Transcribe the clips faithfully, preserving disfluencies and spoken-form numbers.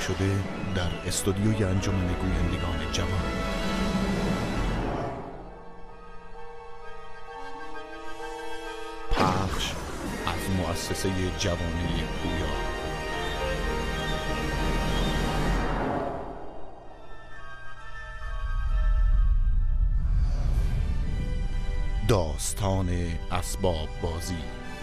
شده در استودیوی انجمن گویندگان جوان. پخش از مؤسسه جوانی پویا. داستان اسباب بازی،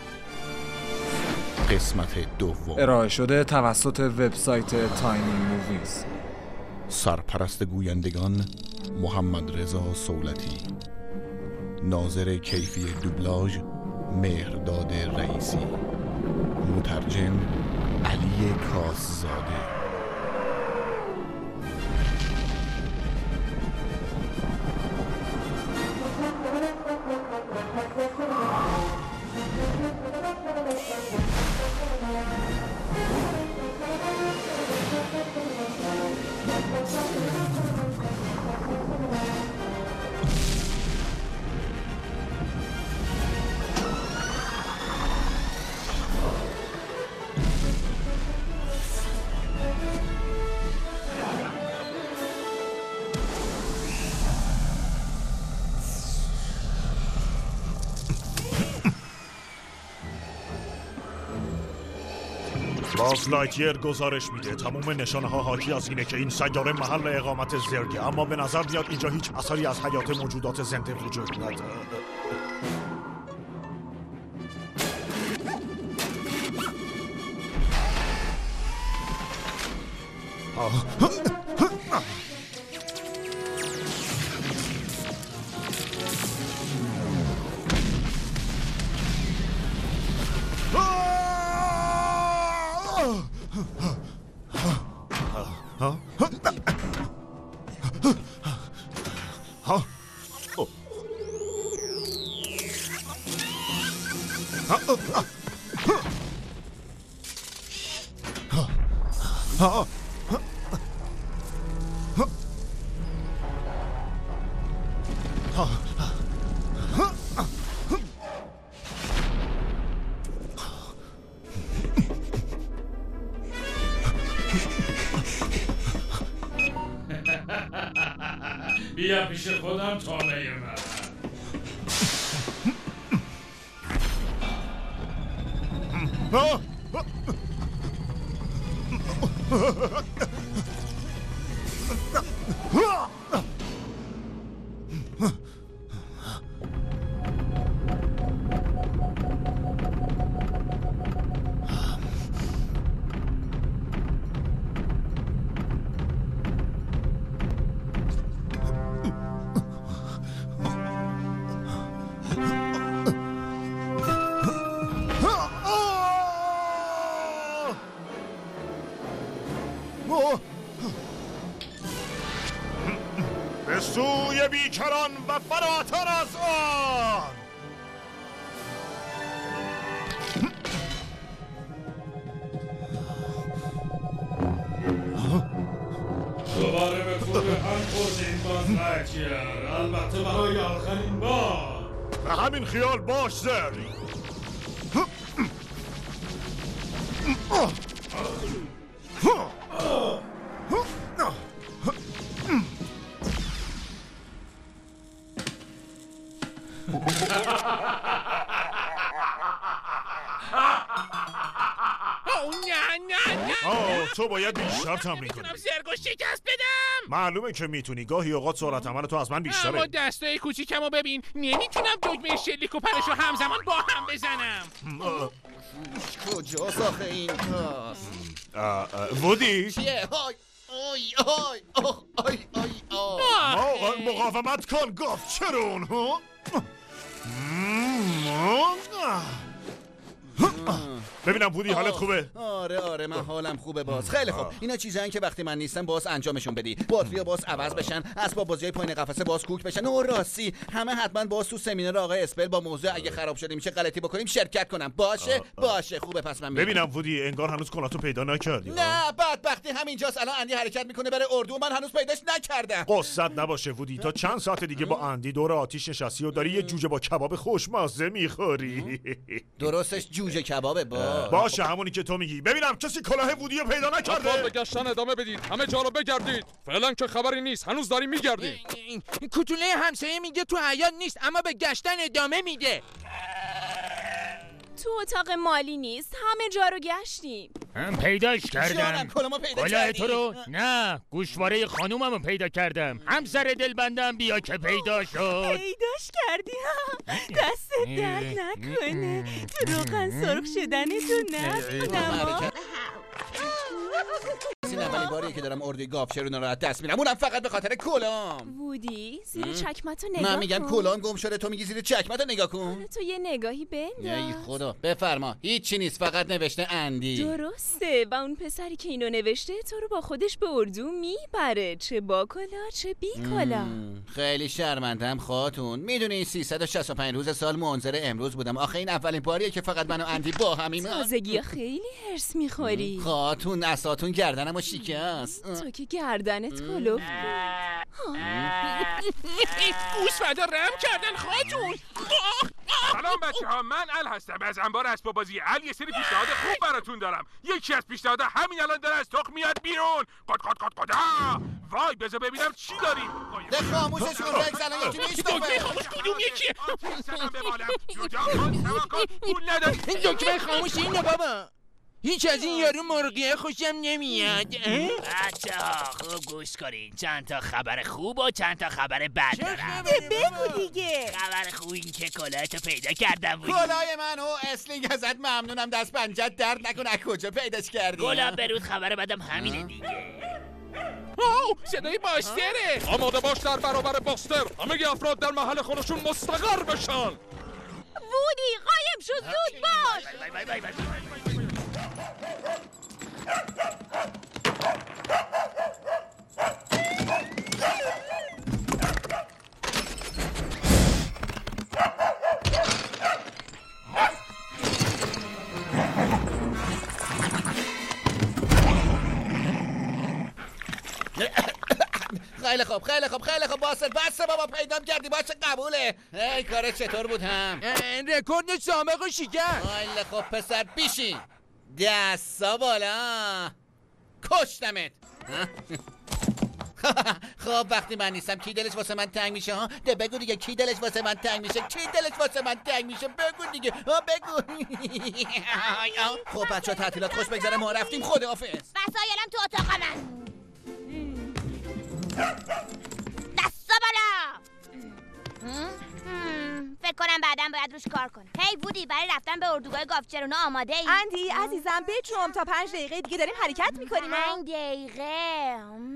قسمت دوم، ارائه شده توسط وبسایت تاینی موویز. سرپرست گویندگان محمد رضا صولتی، ناظر کیفی دوبلاژ مهرداد رئیسی، مترجم علی کاسزاده. باز لایتیر گزارش میده تمام نشانه ها حاکی از اینه که این سیاره محل اقامت زرگه، اما به نظر میاد اینجا هیچ اثری از حیات موجودات زنده وجود نداره. بیا پیش خودم تانه من. به سوی بیکران و فراتر از آن. دوباره به طور هم خوردیم باز لایتیر، البته برای آخرین بار. به همین خیال باش زر. آه تو باید بیشتر تمرین کنی. زرگو شکست بدم. معلومه که میتونی، گاهی اوقات سرعت عمل تو از من بیشتره. اما دستای کوچیکمو ببین، نمیتونم دکمه شلیک و پرشو همزمان با هم بزنم. کجاست آخه این کاس؟ وودی؟ چیه؟ های آی آی آی آی آی مقاومت کن گفت چرون ها؟ ببینم وودی حالت خوبه؟ آره آره من حالم خوبه باز. خیلی خوب، اینا چیزایی که وقتی من نیستم باز انجامشون بدی. باتریا باز عوض بشن، اسباب بازیای پایین قفسه باز کوک بشن و راستی همه حتما باز تو سمینار آقای اسپل با موضوع اگه خراب شده میشه غلطی بکنیم شرکت کنم. باشه باشه خوبه. پس من ببینم وودی انگار هنوز کناتو پیدا نکردی. نه بدبختی همینجاست. الان اندی حرکت میکنه برای اردو، من هنوز پیداش نکردم. قصت نباشه وودی، تا چند ساعت دیگه با اندی دور آتیش نشستی و داری یه جوجه با کباب خوشمزه میخوری. درستش جوجه کبابه با باشه همونی که تو میگی. ببین ببینم کسی کلاه وودی رو پیدا نکرده. اطفال به گشتن ادامه بدید، همه جا رو بگردید. فعلا که خبری نیست، هنوز داریم میگردیم. کوتوله همسایه میگه تو حیاط نیست اما به گشتن ادامه میده. تو اتاق مالی نیست، همه جا رو گشتیم. هم پیداش کردم. کلاه تو رو؟ نه، گوشواره خانوممو پیدا کردم. همسر دلبندم بیا که پیدا شد. پیداش کردی ها؟ دست درد نکنه. تو روغن سرخ شدنتو نبودم. این اولین باریه که دارم اردوی گاوچرون رو از دست میرم، اونم فقط به خاطر کلام. وودی زیر چکمتو نگاه کن. من میگم کلام گم شده، تو میگی زیر چکمتو نگاه کن. تو یه نگاهی بنداز. ای خدا بفرما. هیچی نیست، فقط نوشته اندی. درسته و اون پسری که اینو نوشته تو رو با خودش به اردو میبره، چه با کلا چه بی کلا. خیلی شرمندم خاتون. میدونی سیصد و شصت و پنج روز سال منظر امروز بودم. آخه این اولین باریه که فقط من و اندی با همیم. تازگی خیلی هرس میخوری. خاتون اساتون گردنمو شکست. تو که گردنت کلوف. گوسفندا رم کردن خاتون. سلام بچه ها، من ال هستم از انبار اسباب بازی ال. یه سری پیشنهاد خوب براتون دارم. یکی از پیشنهادها همین الان داره از تخم میاد بیرون. قد قد قد قد. وای بذار ببینم چی داریم. ده خاموششون رکس الان یکی میشنفه. خاموش کدوم یکی؟ سلام ببالم. جدا کن سوا کن. پول نداری. دکمه خاموش اینه بابا. هیچ از این یارو مرغیه خوشم نمیاد. بچه‌ها خوب گوش کنین، چند تا خبر خوب و چند تا خبر بد دارم. بگو دیگه. خبر خوب این که کلاهتو پیدا کردم بود. کلاه منو اسلینگ ازت ممنونم، دست پنجت درد نکن. از کجا پیداش کردی؟ گلاب برود. خبر بدم همینه دیگه. اوه صدای باستره. آماده باش در برابر باستر. همه افراد در محل خودشون مستقر بشن. وودی قایم شو، زود باش. بای بای بای بای. خیلی خوب خیلی خوب خیلی خوب باستر بسته بابا، پیدام کردی باشه قبوله. ای کارت چطور بود هم؟ رکورد سابق شکست. خیلی خوب پسر بیشین، دستا بالا. کشتمت. خب وقتی من نیستم کی دلش واسه من تنگ میشه ها؟ ده بگو دیگه کی دلش واسه من تنگ میشه؟ کی دلش واسه من تنگ میشه؟ بگو دیگه ها بگو. خب بچه ها تعطیلات خوش بگذره، ما رفتیم. خداحافظ. وسایلم تو اتاق من. دستا بالا. فکر کنم بعداً باید روش کار کنم. هی وودی برای رفتن به اردوگاه گاوچرونا آماده ای؟ اندی عزیزم بچم، تا پنج دقیقه دیگه داریم حرکت میکنیم. پنج دقیقه.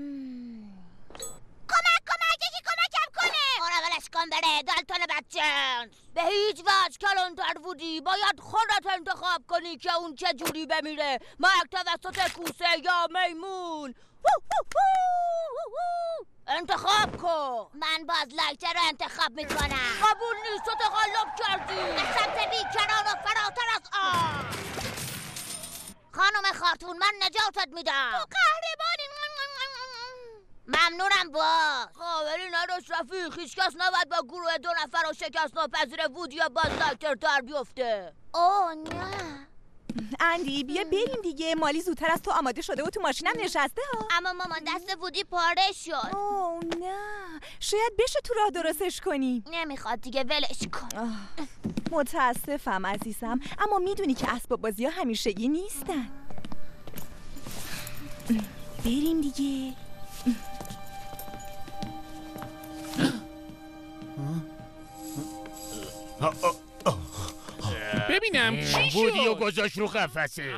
کمک کمک یکی کمکم کنه. آره ولش کن بره دالتون بچه. به هیچ وجه کلانتر وودی، باید خودت انتخاب کنی که اون چه جوری بمیره، مرگ توسط کوسه یا میمون. انتخاب کن. من باز لایتر رو انتخاب میکنم. قبول نیست، تو تقلب کردی به سمت بیکران و فراتر از آن. خانم خاتون من نجاتت میدم. تو قهرمانی. ممنونم باز. خبری نداشت رفیق، هیچ کس نباید با گروه دو نفر و شکست ناپذیر وودی یا باز لایتر در بیفته. اوه نه. اندی بیا بریم دیگه، مالی زودتر از تو آماده شده و تو ماشینم نشسته ها. اما مامان دست وودی پاره شد. اوه نه، شاید بشه تو راه درستش کنی. نمیخواد دیگه ولش کن. متاسفم عزیزم، اما میدونی که اسباب بازی ها همیشگی نیستن. بریم دیگه. ببینم چی شد؟ وودیو گذاشت رو قفسه.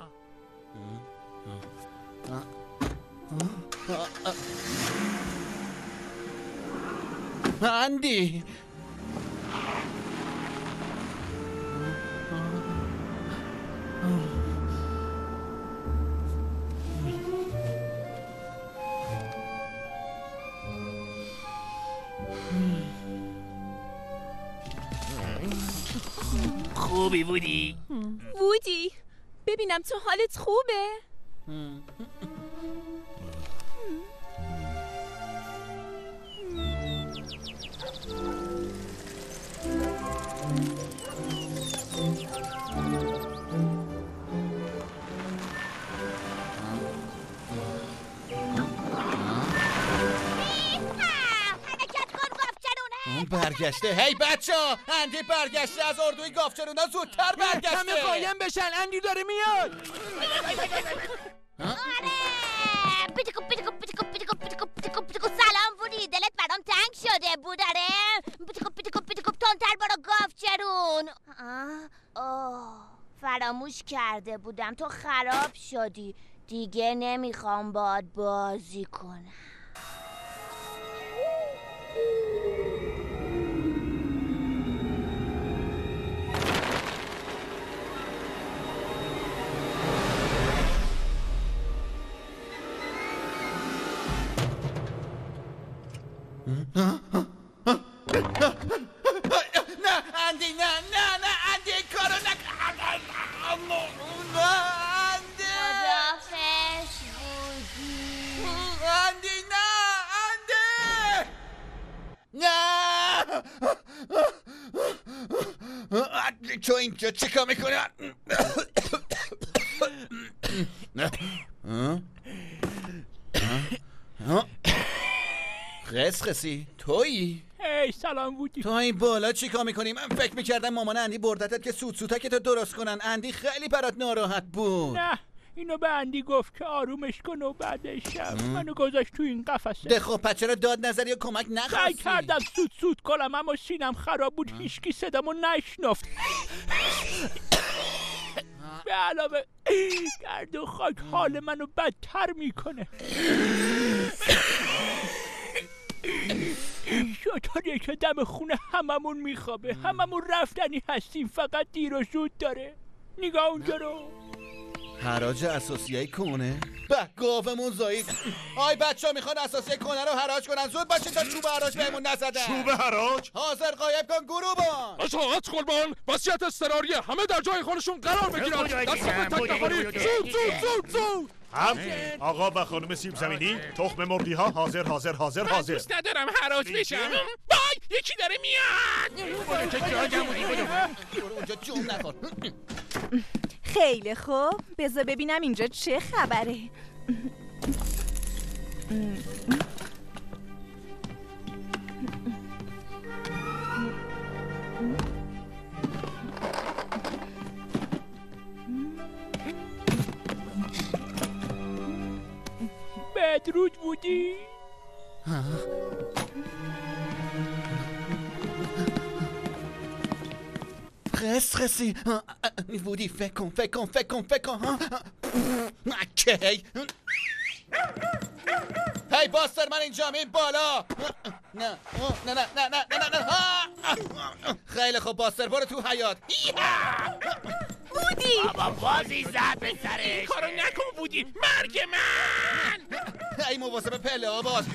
اندی خوبی وودی؟ وودی ببینم تو حالت خوبه؟ برگشته. هی بچه ها، اندی برگشته از اردوی گافچرونا زودتر برگشته. همه قایم بشن، اندی داره میاد. آره پیتیکو پیتیکو پیتیکو پیتیکو پیتیکو پیتیکو پیتیکو سلام وودی، دلت برام تنگ شده بود آره؟ پیتیکو پیتیکو پیتیکو تندتر برو گافچرون. آه فراموش کرده بودم تو خراب شدی، دیگه نمیخوام باهات بازی کنم. نه اندی نه نه نه اندی این کارو نکن. اندی خدافظ بودی. اندی نه اندی نه. تو اینجا چیکار میکنی؟ خسخسی تویی؟ هی سلام بودی. تو این بالا چیکار میکنی؟ من فکر میکردم مامان اندی بردتت که سوت سوتک تو درست کنن. اندی خیلی برات ناراحت بود. نه اینو به اندی گفت که آرومش کن و بعدش منو گذاشت تو این قفسه. ده خب پس چرا داد نظر یا کمک نخواستی؟ سعی کردم سوت سوت کنم اما سینم خراب بود، هیچکی صدامو نشنفت. به علاوه گرد و خاک حال منو بدتر میکنه. شطوریه که دم خونه هممون میخوابه، هممون رفتنی هستیم، فقط دیر و زود داره. نگاه اونجا رو. حراج اساسیه کنه؟ به گاومون زایید. آی بچه ها میخوان اساسیه کنه رو حراج کنن، زود باشید تا چوب حراج بهمون نزدن. چوب حراج؟ حاضر قایب کن گروبان. اطاعت قربان، وصیت اضطراریه، همه در جای خودشون قرار بگیرن. دست به تک نفری، زود زود زود زود. هم آقا و خانم سیب زمینی، تخم مرغی ها حاضر حاضر حاضر من حاضر. دوست ندارم حراج بشم. وای یکی داره میاد. اونجا جون نخور. خیلی خوب، بذار ببینم اینجا چه خبره. بدرود بودی؟ خس خسی بودی. فکر کن فکر کن فکر کن فکر کن. کی هی باستر من اینجا این بالا. نه نه نه نه نه نه نه. خیلی خوب باستر برو تو حیاط. بودی بابا بازی زد به سرش. این کارو نکن بودی، مرگ من. ای مواظب پله ها باش.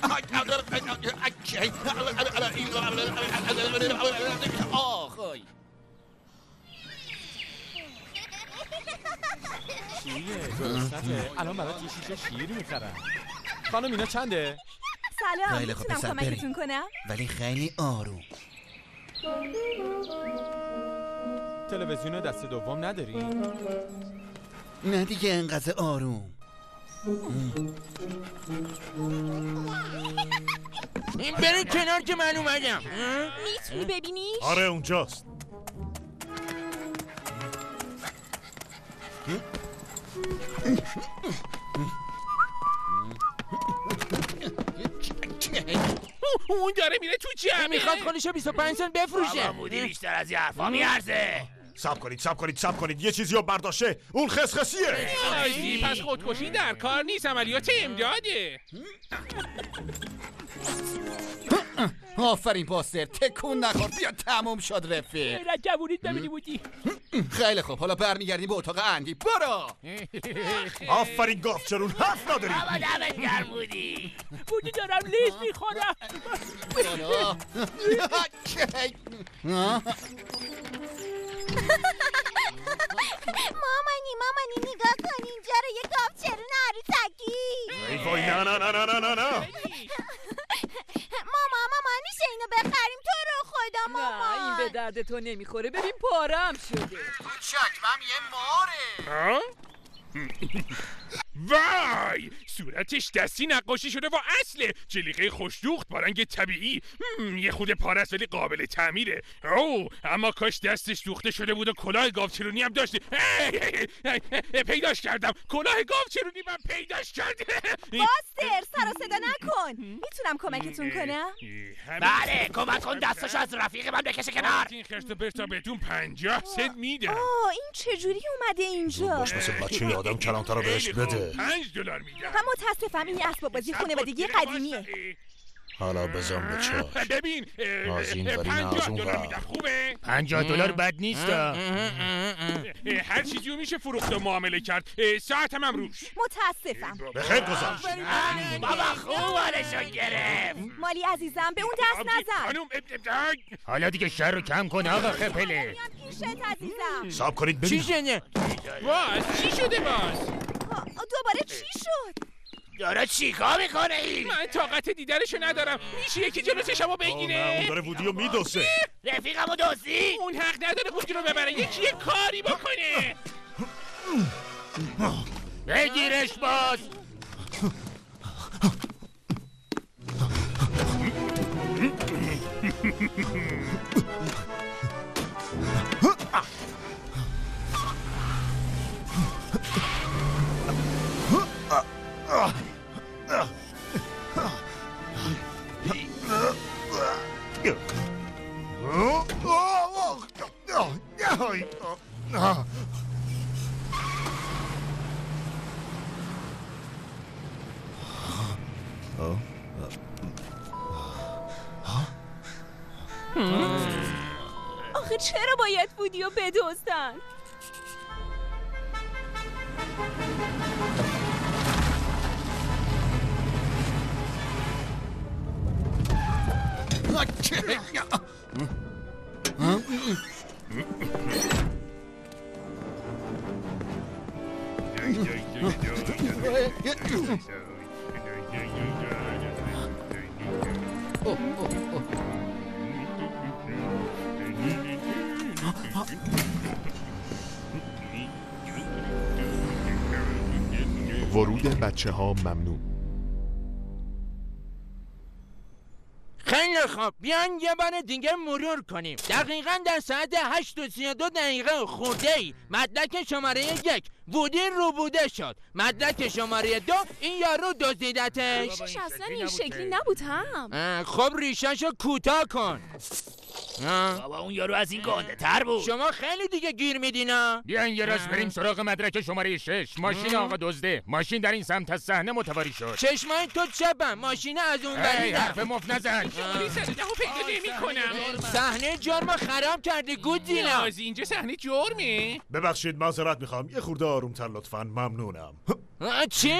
آخای چیه؟ درسته؟ الان برات یه شیشه شیر میخرم. خانم اینا چنده؟ سلام، خیلی خوب میتونم پسر کمکتون کنم؟ ولی خیلی آروم. تلویزیون دست دوم نداری؟ نه دیگه انقدر آروم. این بره کنار که من اومدم. میتونی ببینیش؟ آره اونجاست. اون داره میره تو جمعه. میخواد خودشو بیست و پنج سنت بفروشه. بابا بودی بیشتر از یه حرفا میارزه. سب کنید سب کنید سب کنید یه چیزی رو برداشته. اون خسخسیه. آیدی پس خودکشی در کار نیست، عملیات امداده. آفرین باستر، تکون نخور. بیا تموم شد رفیق. ایران جوونیت ببینی بودی. خیلی خوب، حالا برمیگردیم به اتاق اندی. برو. آفرین گافچرون، حرف نداری. بابا دمت گرم بودی. بودی دارم لیز میخورم. برو. مامانی مامانی نگاه کن اینجا رو، یه گافچرون عروسکی. ای وای نه نه نه نه نه نه نه. ماما ماما میشه اینو بخریم تو رو خدا ماما؟ نه این به درد تو نمیخوره، ببین پارم شده. چکمم یه ماره. وای صورتش دستی نقاشی شده و اصله جلیقه خوشدوخت با رنگ طبیعی. یه خود پاره است ولی قابل تعمیره. او اما کاش دستش دوخته شده بود و کلاه گاوچرونی هم داشته. پیداش کردم، کلاه گاوچرونی من پیداش کردم. باستر سر و صدا نکن. میتونم کمکتون کنم؟ بله کمک کن دستاشو از رفیق من بکشه کنار. این خرس برتا بهتون پنجاه سنت میدم. آه این چجوری اومده اینجا؟ باش مثل بچه یادم کلانتر رو بهش بده. پنج دلار میدم. هم متاسفم این اسباب بازی خانوادگی قدیمیه. حالا بزن به چاش. ببین از این وری نه پنجاه از اون دلار ور. میدم. خوبه؟ پنجاه دلار بد نیست. هر چیزی رو میشه فروخت و معامله کرد. ساعتم هم روش. متاسفم. به خیر گذاشت. بابا خوب حالشو گرفت. مالی عزیزم به اون دست نزن. حالا دیگه شر رو کم کن آقا خپله. پیشت عزیزم. صبر کنید چی ببینم. شده؟ باز چی شده باز؟ دوباره چی شد؟ داره چیکار میکنه این؟ من طاقت دیدنشو ندارم. میشه یکی جلو چشمو بگیره؟ اون داره وودیو میدوسه. رفیقمو دوستی؟ اون حق نداره وودی رو ببره. یکی یه کاری بکنه. بگیرش باز. آخه چرا باید وودیو بدزدن؟ ورود بچه ها ممنوع. خیلی خوب بیان یه بار دیگه مرور کنیم. دقیقا در ساعت هشت و سی و دو دقیقه خورده ای مدرک شماره یک وودی رو بوده شد. مدرک شماره دو این یارو دزدیدتش. ریشش اصلا این شکلی نبود هم. خب ریشاشو کوتاه کن. بابا اون یارو از این گنده تر بود. شما خیلی دیگه گیر میدینا. بیاین یه راست بریم سراغ مدرک شماره شش. ماشین آقا دزده. ماشین در این سمت از صحنه متواری شد. چشمای تو چپم. ماشین از اون ای وری. حرف مفت نزن. شماری سر دهو پیدا نمی کنم. صحنه جرم خراب کردی گودزیلا. از اینجا صحنه جرمه. ببخشید معذرت میخوام. یه خورده آرومتر لطفاً. ممنونم. چی؟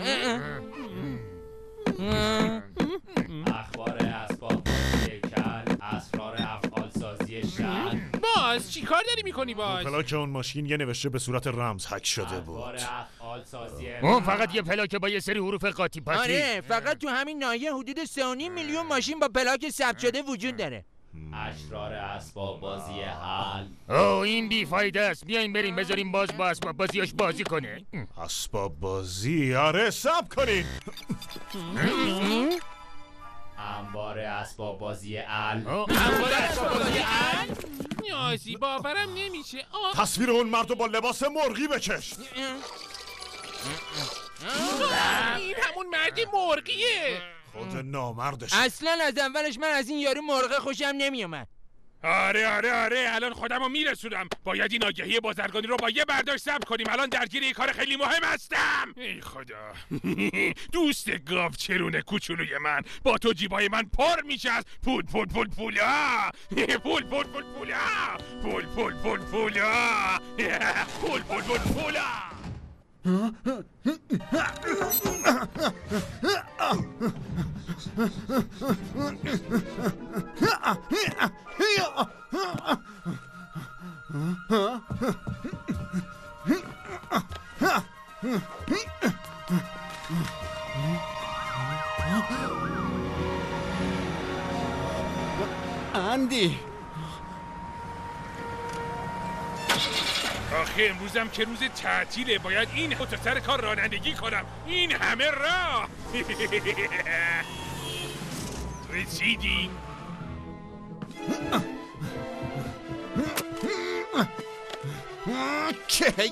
اخبار اسباب بازی کل، اسرار افعال سازی شهر. باز چی کار داری میکنی باز؟ پلاک اون ماشین یه نوشته به صورت رمز هک شده بود. اخبار افعال سازی اون فقط یه پلاکه با یه سری حروف قاطی پاتی. آره فقط تو همین ناحیه حدود سه و نیم میلیون ماشین با پلاک ثبت شده وجود داره. اشرار اسباب بازی حل. اوه این بیفایده است. بیاین بریم بذاریم باز با اسباب بازیاش بازی کنه. اسباب بازی؟ آره صبر کنید. انبار اسباب بازی ال. انبار اسباب بازی ال؟ نیازی باورم نمیشه. تصویر اون مردو با لباس مرغی بکش. این همون مرد مرغیه. خود نامردش. اصلا از اولش من از این یارو مرغ خوشم نمیومد. آره آره آره الان خودمو میرسونم. باید این آگهی بازرگانی رو با یه برداشت ثبت کنیم. الان درگیر یه کار خیلی مهم هستم. ای خدا. دوست گاو چرونه کوچولوی من با تو جیبای من پر میشه از پول پول پول پولا. پول پول پول پولا. پول پول پول پولا. پول پول پول پولا. اندی آخه امروزم که روز تعطیله، باید این تا سر کار رانندگی کنم. این همه راه. رسیدیم. کی؟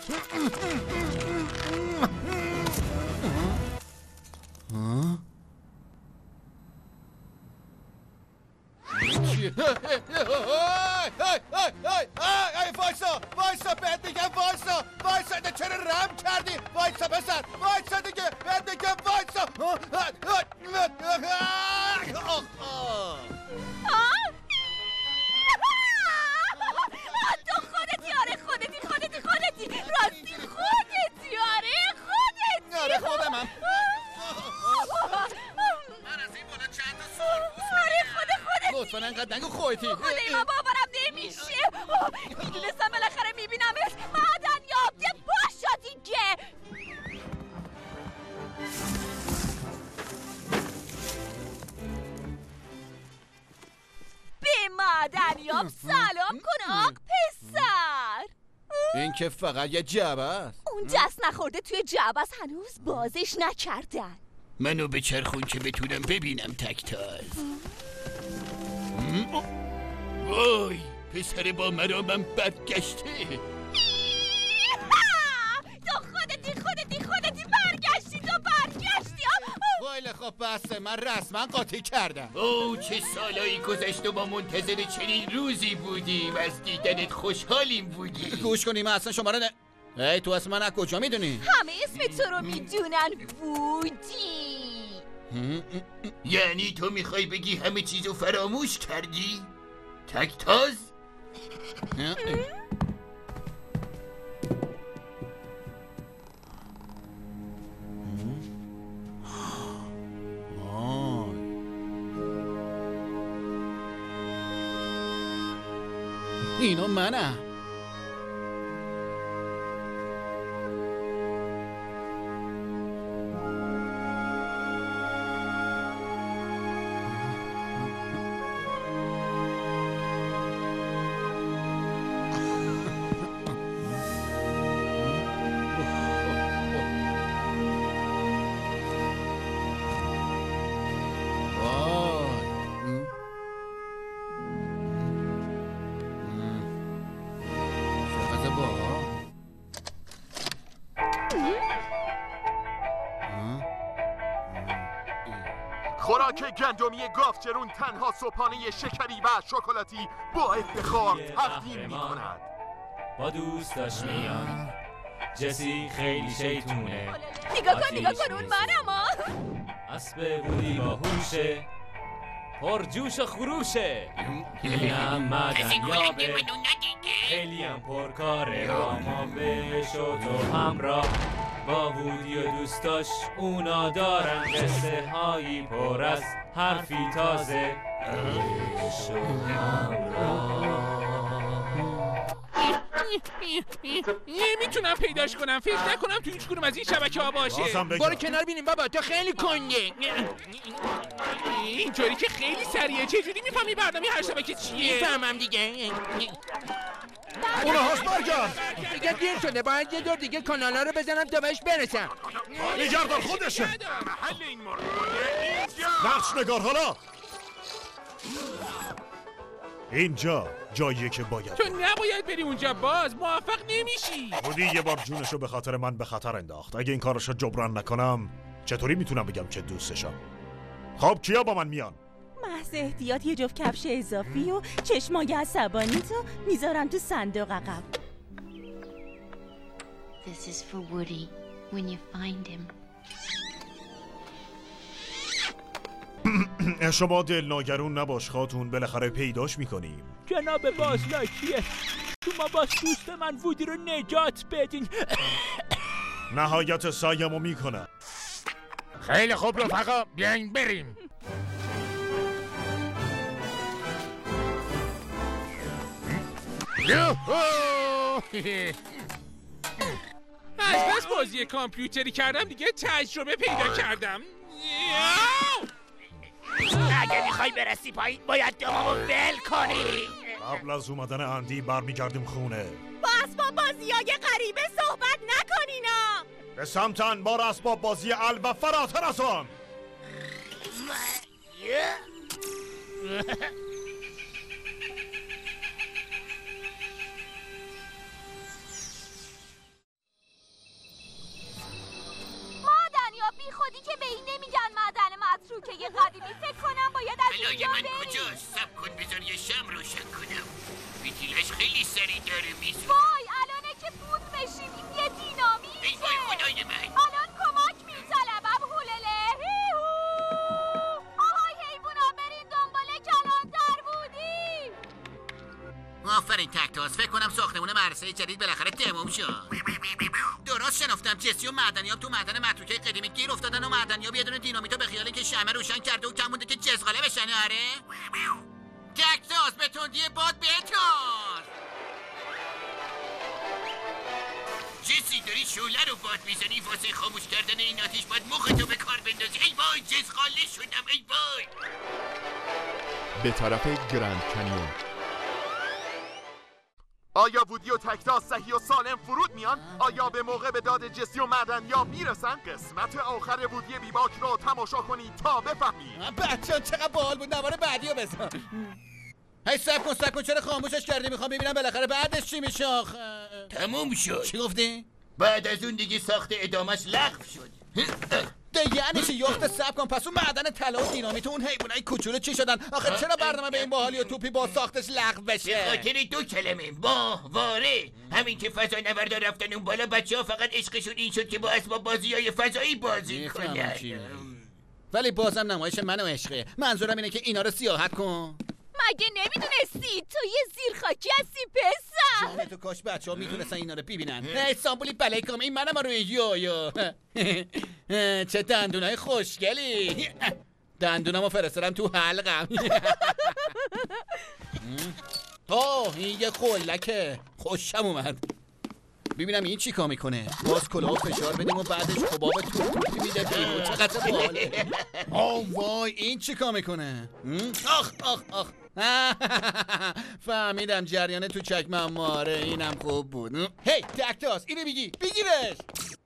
وایسا وایسا بهت میگم وایسا وایسا چرا رم کردی؟ وایسا پسر وایسا دیگه بهت میگم وایسا. تو خودتی، آره خودتی خودتی خودتی راستی خودتی، آره خودتی. آره خودمم. من از این بالا چند تا سربوس میگیرم. خود خودتی. لطفاً انقدر نگو خودتی. خدای من باورم نمیشه. میدونستم بالاخره میبینمت. معدن یابده باشا دیگه. به معدنیاب سلام کن آق پسر. این که فقط یه جعبه است. اون دست نخورده توی جعبه است، هنوز بازش نکردن. منو به چرخون که بتونم ببینم تکتاز. وای پسر با مرامم برگشته. تو خودتی خودتی خودتی برگشتی تو برگشتی. وایل خب بسه، من رسما قاطی کردم. اوه چه سالایی گذشت و ما منتظر چنین روزی بودیم. از دیدنت خوشحالیم بودیم. گوش کنیم اصلا شما رو نه. ای تو اصلا من از کجا میدونی؟ همه اسم تو رو میدونن بودی. یعنی تو میخوای بگی همه چیزو فراموش کردی؟ تکتاز؟ اینو منم. خوراک گندمی گاوچرون تنها صبحانه شکری و شکلاتی با افتخار تقدیم می کند. با دوستاش میان جسی خیلی شیطونه. نگاه کن نگاه کن اون منم. اسب بودی با هوشه پر جوش و خروشه. اینم معدنیابه خیلی هم پر کاره. با ما بش و تو همراه با وودی و دوستاش اونا دارن قصه هایی پر از حرفی تازه. بش و همراه نمیتونم پیداش کنم. فکر نکنم تو هیچ کنم از این شبکه ها باشه. برو کنار بینیم بابا، تو خیلی کنگه. اینطوری که خیلی سریعه. چجوری میفهمی برنامه هر شبکه چیه؟ میفهمم دیگه. اونه هاش برگرد. دیگه دیر شده، باید یه دور دیگه کانالا رو بزنم تا بهش برسم. نگردار خودشه. محل این مرد نقش نگار حالا. اینجا جاییه که باید. تو نباید بری اونجا، باز موفق نمیشی. بودی یه بار جونشو به خاطر من به خطر انداخت. اگه این کارشو جبران نکنم چطوری میتونم بگم که دوستشم؟ خب کیا با من میان؟ محض احتیاط یه جفت کفش اضافی و چشمای عصبانی تو میذارم تو صندوق عقب. This is for Woody when you find him. شما دل ناگرون نباش خاتون، بالاخره پیداش میکنیم. جناب بازلاکیه شما باز دوست من وودی رو نجات بدین. نهایت سعیمو میکنم. خیلی خوب رفقا، بیاین بریم. از بس بازی کامپیوتری کردم دیگه تجربه پیدا کردم. اگه میخوای برسی پایین باید دومو ول کنی. قبل از اومدن اندی برمیگردیم خونه. بس اسباب بازیای غریبه صحبت نکنینا. به سمت انبار اسباب بازی ال و فراتر از آن. بی خودی که به این نمیگن معدن متروکه یه قدیمی. فکر کنم باید از اینجا من بریم. کجاست؟ سب کن بذار یه شم روشن کنم. فتیلش خیلی سریع داره میسوزه. وای الانه که بود بشیم. این یه دینامیته. ای وای خدای من. الان کمک میطلبم. هولله هیهو. آهای حیوونا برین دنبال کلانتر بودیم. آفرین تکتاس. فکر کنم ساختمون مدرسه جدید بالاخره تموم شد. درست شنفتم. جسی و معدنیاب تو معدن متروکه قدیمی گیر افتادن و معدنیاب یه دونه دینامیتو به خیال که شمع روشن کرده و کم مونده که جزغاله بشن. آره تکتاس به تندی باد بتاز. جسی داری شعله رو باد میزنی. واسه خاموش کردن این آتیش باید مختو به کار بندازی. ای وای جزغاله شدم. ای وای. به طرف گرند کنیون. آیا وودی و تکتاس صحیح و سالم فرود میان؟ آیا به موقع به داد جسی و معدنیاب میرسن؟ قسمت آخر وودی بیباک رو تماشا کنید تا بفهمید. بچه‌ها چقدر باحال بود. نوار بعدی رو بزن. هی سب کن سب کن. چرا خاموشش کردی؟ میخوام ببینم بالاخره بعدش چی میشه. آخ تموم شد. چی گفتی؟ بعد از اون دیگه ساخت ادامش لغو شد. ده یعنی چی؟ یخت سب کن. پس اون معدن طلا و دینامیت اون حیوانای کوچولو چی شدن؟ آخه چرا برنامه به این باحالی و توپی با ساختش لغو بشه؟ به خاطر دو کلمه با واره. همین که فضا نوردا رفتن اون بالا بچه‌ها فقط عشقشون این شد که با اسباب بازی‌های فضایی بازی کنن. ولی بازم نمایش من و عشقه. منظورم اینه که اینا رو سیاحت کن. مگه نمیدونستی تو یه زیرخاکی هستی پسر؟ جان تو کاش بچه ها میتونستن اینا رو ببینن. نه سامبولی بلیکم این منم روی یو چه دندونای خوشگلی. دندونمو فرستادم تو حلقم. آه این یه قلکه. خوشم اومد. ببینم این چی کار میکنه. باز کلاه فشار بدیم و بعدش حباب توپ میده بیرون. چقدر باحاله. آه وای این چی کار میکنه. آخ آخ آخ فهمیدم جریان تو چکمه. ماره اینم خوب بود. هی تکتاس اینو بگی بگیرش.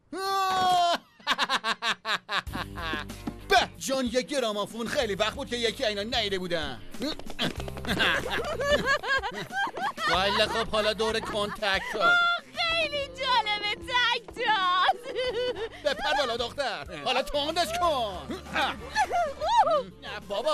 به جان یک گرامافون. خیلی وقت بود که یکی اینا نیده بودن. ولی خب حالا دور کنتکت. خیلی جالبه تکتاس. بپر بالا دختر. حالا تندش کن. نه بابا.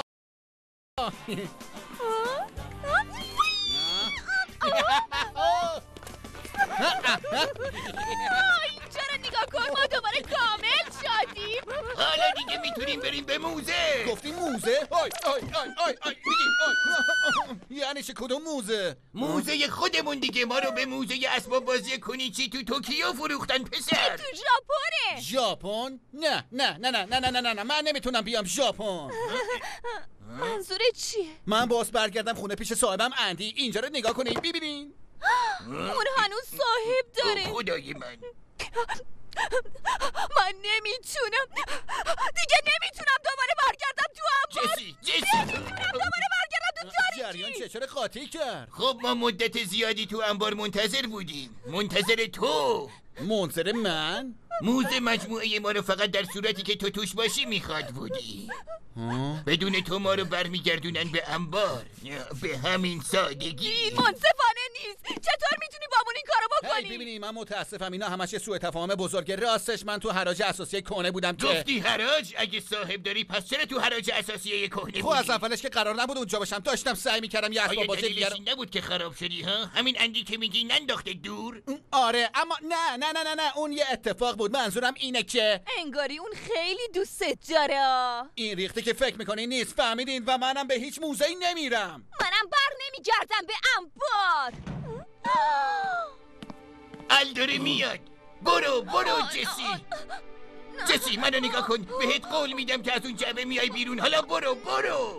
چرا نگاه کن ما دوباره کامل شدیم. حالا دیگه میتونیم بریم به موزه. گفتی موزه؟ آی آی آی آی آی آی. یعنی چه کدوم موزه؟ موزه خودمون دیگه. ما رو به موزه اسباب بازی کنیچی تو توکیو فروختن پسر. تو ژاپنه. ژاپن؟ نه نه نه نه نه نه نه نه من نمیتونم بیام ژاپن. منظوره چیه؟ من باز برگردم خونه پیش صاحبم اندی. اینجا رو نگاه کنید ببینین. اون هنوز صاحب داره. خدای من من نمیتونم دیگه. نمیتونم دوباره برگردم تو انبار. جسی جسی نمیتونم دوباره برگردم تو تاریکی. جریان چه چرا قاطی کرد؟ خب ما مدت زیادی تو انبار منتظر بودیم. منتظر تو. منتظر من؟ موزه مجموعه ما رو فقط در صورتی که تو توش باشی میخواد بودی. بدون تو ما رو برمیگردونن به انبار. به همین سادگی. این منصفانه نیست. چطور میتونی بامون این کارو بکنی؟ هی ببینی من متاسفم. اینا همش سوء تفاهم بزرگه. راستش من تو حراج اساسیه کهنه بودم که. گفتی حراج؟ اگه صاحب داری پس چرا تو حراج اساسیه کهنه بودی؟ خب از اولش که قرار نبود اونجا باشم. داشتم سعی میکردم یه اسباب بازی دیگه. نبود که خراب شدی ها؟ همین اندی که میگی ننداخته دور؟ آره اما نه نه نه نه نه اون یه اتفاق بود. منظورم اینه که انگاری اون خیلی دوستت داره. این ریخته که فکر میکنی نیست. فهمیدین؟ و منم به هیچ موزه‌ای نمیرم. منم بر نمیگردم به انبار. ال داره میاد. برو برو جسی. جسی منو نگاه کن. بهت قول میدم که از اون جعبه میای بیرون. حالا برو برو.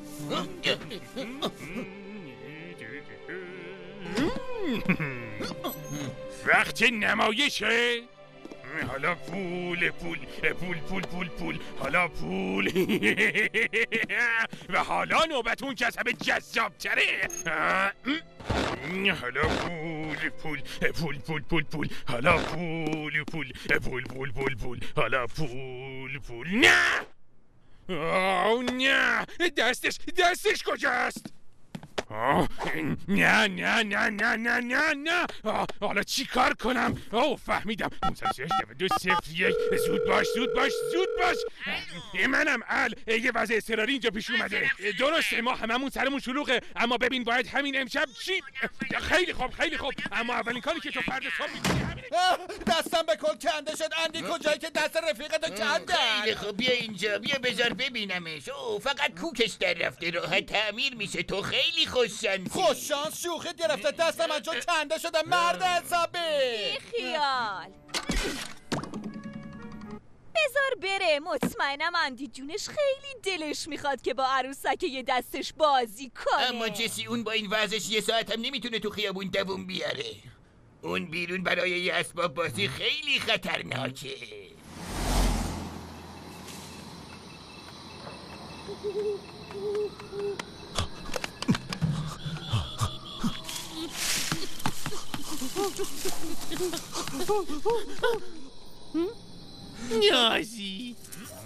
وقت نمایشه. حالا پول پول پول پول پول پول حالا پول. و حالا نوبت اون کسب جذاب تره. حالا پول پول پول پول پول پول حالا پول پول پول پول پول پول حالا پول پول نه آه نه دستش دستش کجاست؟ آه نه نه نه نه نه نه نه آه حالا چی کار کنم؟ آه فهمیدم نوزده دو صفر یک زود باش زود باش زود باش منم ال یه وضع اضطراری اینجا پیش اومده درسته ما هممون سرمون شلوغه اما ببین باید همین امشب چی خیلی خوب خیلی خوب اما اولین کاری که تو فرد صبح میکنی دستم به کل کنده شد اندی کجایی که دست رفیقتو کندن خیلی خوب بیا اینجا بیا بذار ببینمش او فقط کوکش در رفته راه تعمیر میشه تو خیلی خوششانسی خوششانس شوخی گرفته دستم از جا کنده شده مرد حسابی خیال بذار بره مطمئنم اندی جونش خیلی دلش میخواد که با عروسک یه دستش بازی کنه اما جسی اون با این وضعش یه ساعت هم نمیتونه تو خیابون دووم بیاره اون بیرون برای یه اسباب بازی خیلی خطرناکه نیازی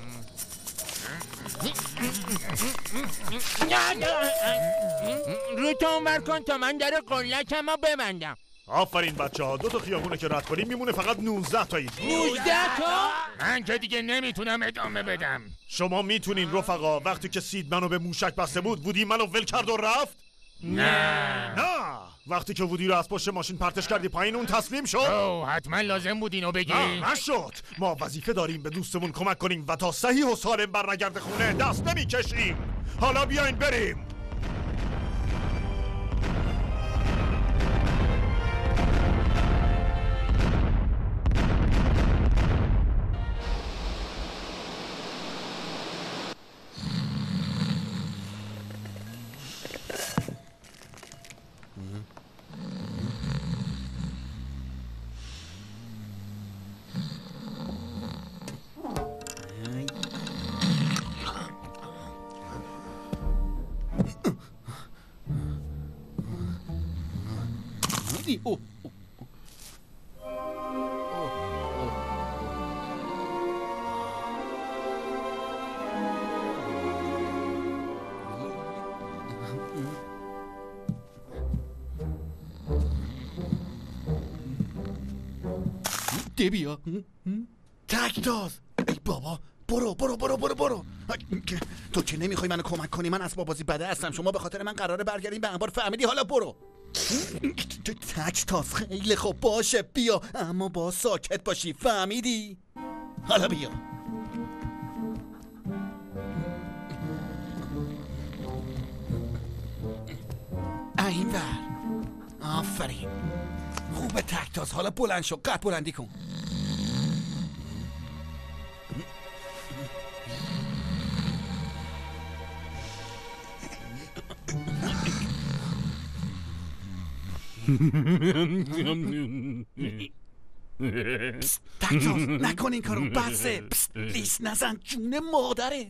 رو تو عمر کن تا من در قلکم رو ببندم آفرین بچه ها دو تا خیابونه که رد کنیم میمونه فقط نوزده تایید نوزده تا؟ من که دیگه نمیتونم ادامه بدم شما میتونین رفقا وقتی که سید منو به موشک بسته بود وودی منو ول کرد و رفت؟ نه نه وقتی که وودی رو از پشت ماشین پرتش کردی پایین اون تسلیم شد؟ اوه حتما لازم بود اینو بگی نه نشد ما وظیفه داریم به دوستمون کمک کنیم و تا صحیح و سالم برنگرده خونه دست نمیکشیم حالا بیاین بریم او دبیا تکتاز ای بابا برو برو برو برو برو تو که نمیخوای منو کمک کنی من اسباب بازی بده هستم شما به خاطر من قراره برگردیم به انبار فهمیدی حالا برو تکتاز خیلی خوب باشه بیا اما با ساکت باشی فهمیدی حالا بیا این ور آفرین خوبه تکتاز حالا بلند شو قد بلندی کن تکتاز نکن این کارو بسه لیست نزن جون مادرت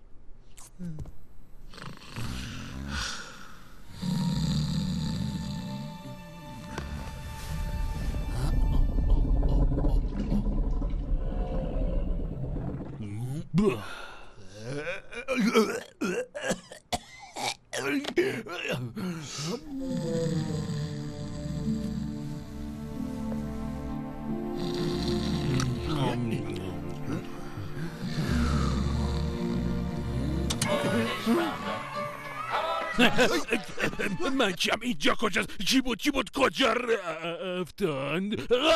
من کیم اینجا کجاست کی بود کی بود کجا رفتند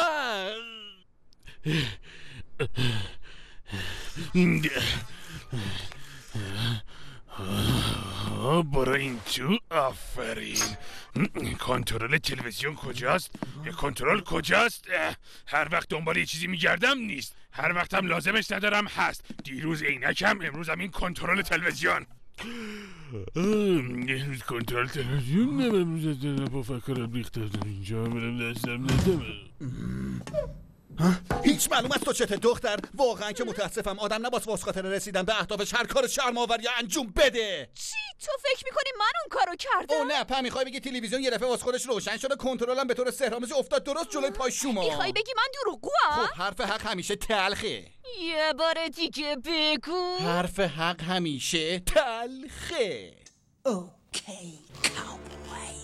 برو این تو آفرین کنترل تلویزیون کجاست کنترل کجاست هر وقت دنبال یه چیزی میگردم نیست هر وقتم لازمش ندارم هست دیروز عینکم امروزم این کنترل تلویزیون امروز کنترل تلویزیون نمیم با فکرم ریخته اینجا برم دستم ندمه هیچ معلوم است تو چته دختر واقعا که متاسفم آدم نباس واسه خاطر رسیدن به اهدافش هر کار شرم‌آور یا انجام بده چی تو فکر میکنی من اون کارو کردم؟ او نه پا میخوای بگی تلویزیون یه دفعه واسه خودش روشن شده، کنترلم به طور سحرآمیزی افتاد درست جلوی پای شما. میخوای بگی من دروغگوام؟ خب حرف حق همیشه تلخه. یه بار دیگه بگو. حرف حق همیشه تلخه. اوکی کاوبوی.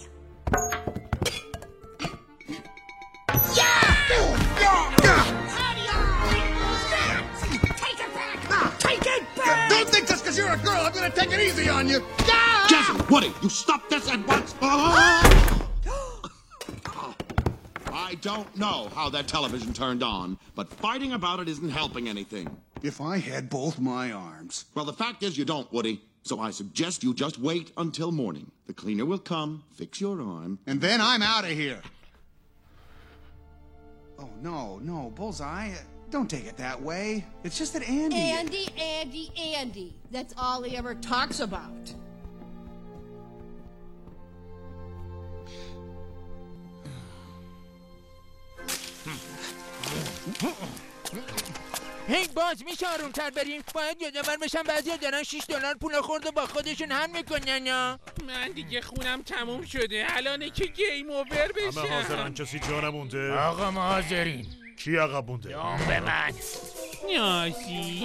Don't think just because you're a girl, I'm gonna take it easy on you. Jesse, Woody, you stop this at once. I don't know how that television turned on, but fighting about it isn't helping anything. If I had both my arms. Well, the fact is you don't, Woody. So I suggest you just wait until morning. The cleaner will come, fix your arm. And then I'm out of here. Oh, no, no, Bullseye. Don't take it that way. It's just that Andy... Andy, Andy, Andy. That's all he ever talks about. هی باز میشه آرومتر بریم؟ باید یادآور بشم بعضیا دارن شش دلار پول خورد و با خودشون هم میکنن ها. من دیگه خونم تموم شده، الانه که گیم اوور بشه. همه حاضرن؟ کسی جا نمونده؟ آقا ما حاضریم. کی عقب مونده؟ دام به من. نیازی.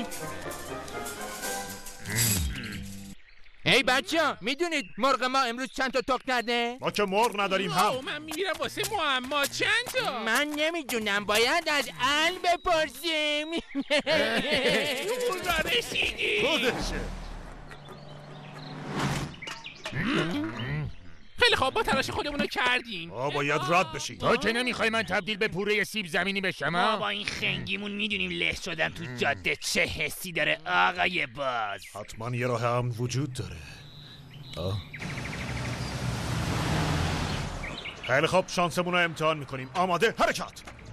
ای بچه ها میدونید مرغ ما امروز چند تا تخم کرده؟ ما که مرغ نداریم هم. من میمیرم واسه معما چند تا؟ من نمیدونم، باید از ال بپرسیم. اون رسیدی. خودشه. خیلی خوب، با تلاش خودمونو کردیم. آه باید رد بشی. تو که نمیخوای من تبدیل به پوره سیب زمینی بشم ها؟ ما با این خنگیمون میدونیم له شدن تو جاده چه حسی داره آقای باز. حتما یه راه هم وجود داره. آه. خیلی خوب، شانسمون رو امتحان میکنیم. آماده؟ حرکت.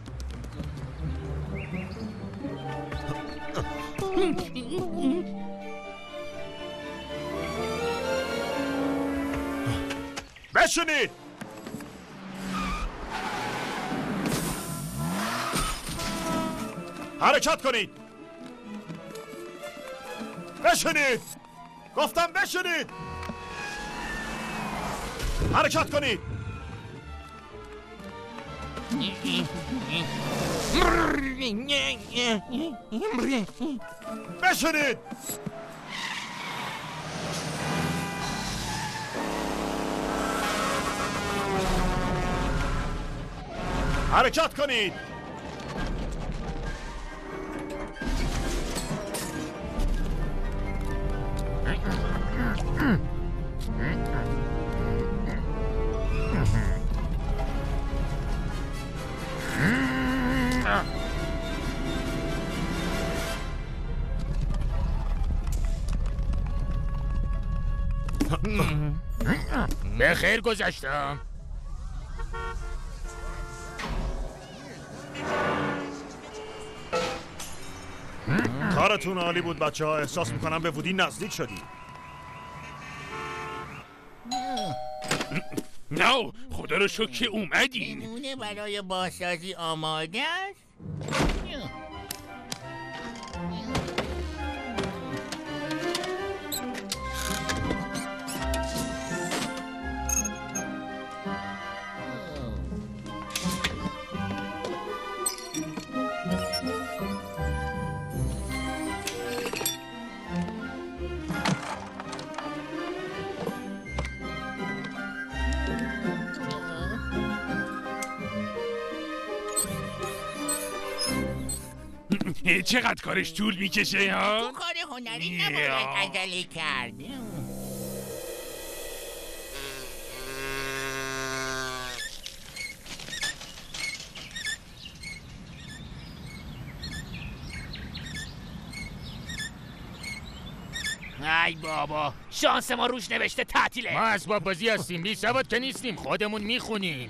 بشینید. حرکت کنید. بشینید. گفتم بشینید. حرکت کنید. بشینید. حرکت کنید. به خیر گذشتم. کارتون عالی بود بچه ها. احساس میکنم به وودی نزدیک شدی. نه خدا رو شکر که اومدین. نمونه برای بازسازی آماده است. چقدر کارش طول میکشه ها؟ تو کار هنری نباید عجله کرد. ای بابا، شانس ما روش نوشته تعطیله. ما اسباب بازی هستیم، بی سواد که نیستیم، خودمون میخونیم.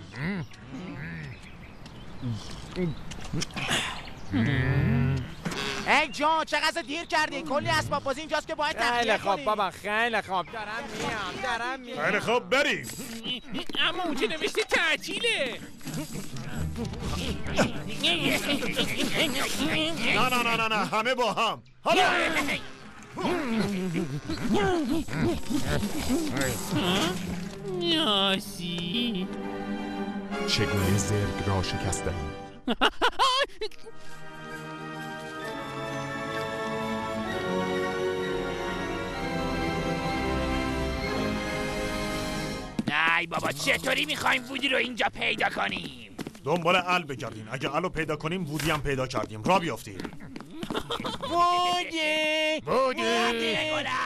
ای جان چقدر دیر کردی؟ کلی اسباب بازی اینجاست که باید تخلیه کنی. خیلی خوب بابا، خیلی خوب. دارم میام دارم میام. خیلی خوب بریم. اما اونجا نوشته تعطیله. نه نه نه نه نه همه با هم. حالا یاسی چگونه زرگ را شکستن؟ ای بابا چطوری میخوایم وودی رو اینجا پیدا کنیم؟ دنبال ال بگردین. اگه الو پیدا کنیم وودی هم پیدا کردیم. را بیافتیم. وودی وودی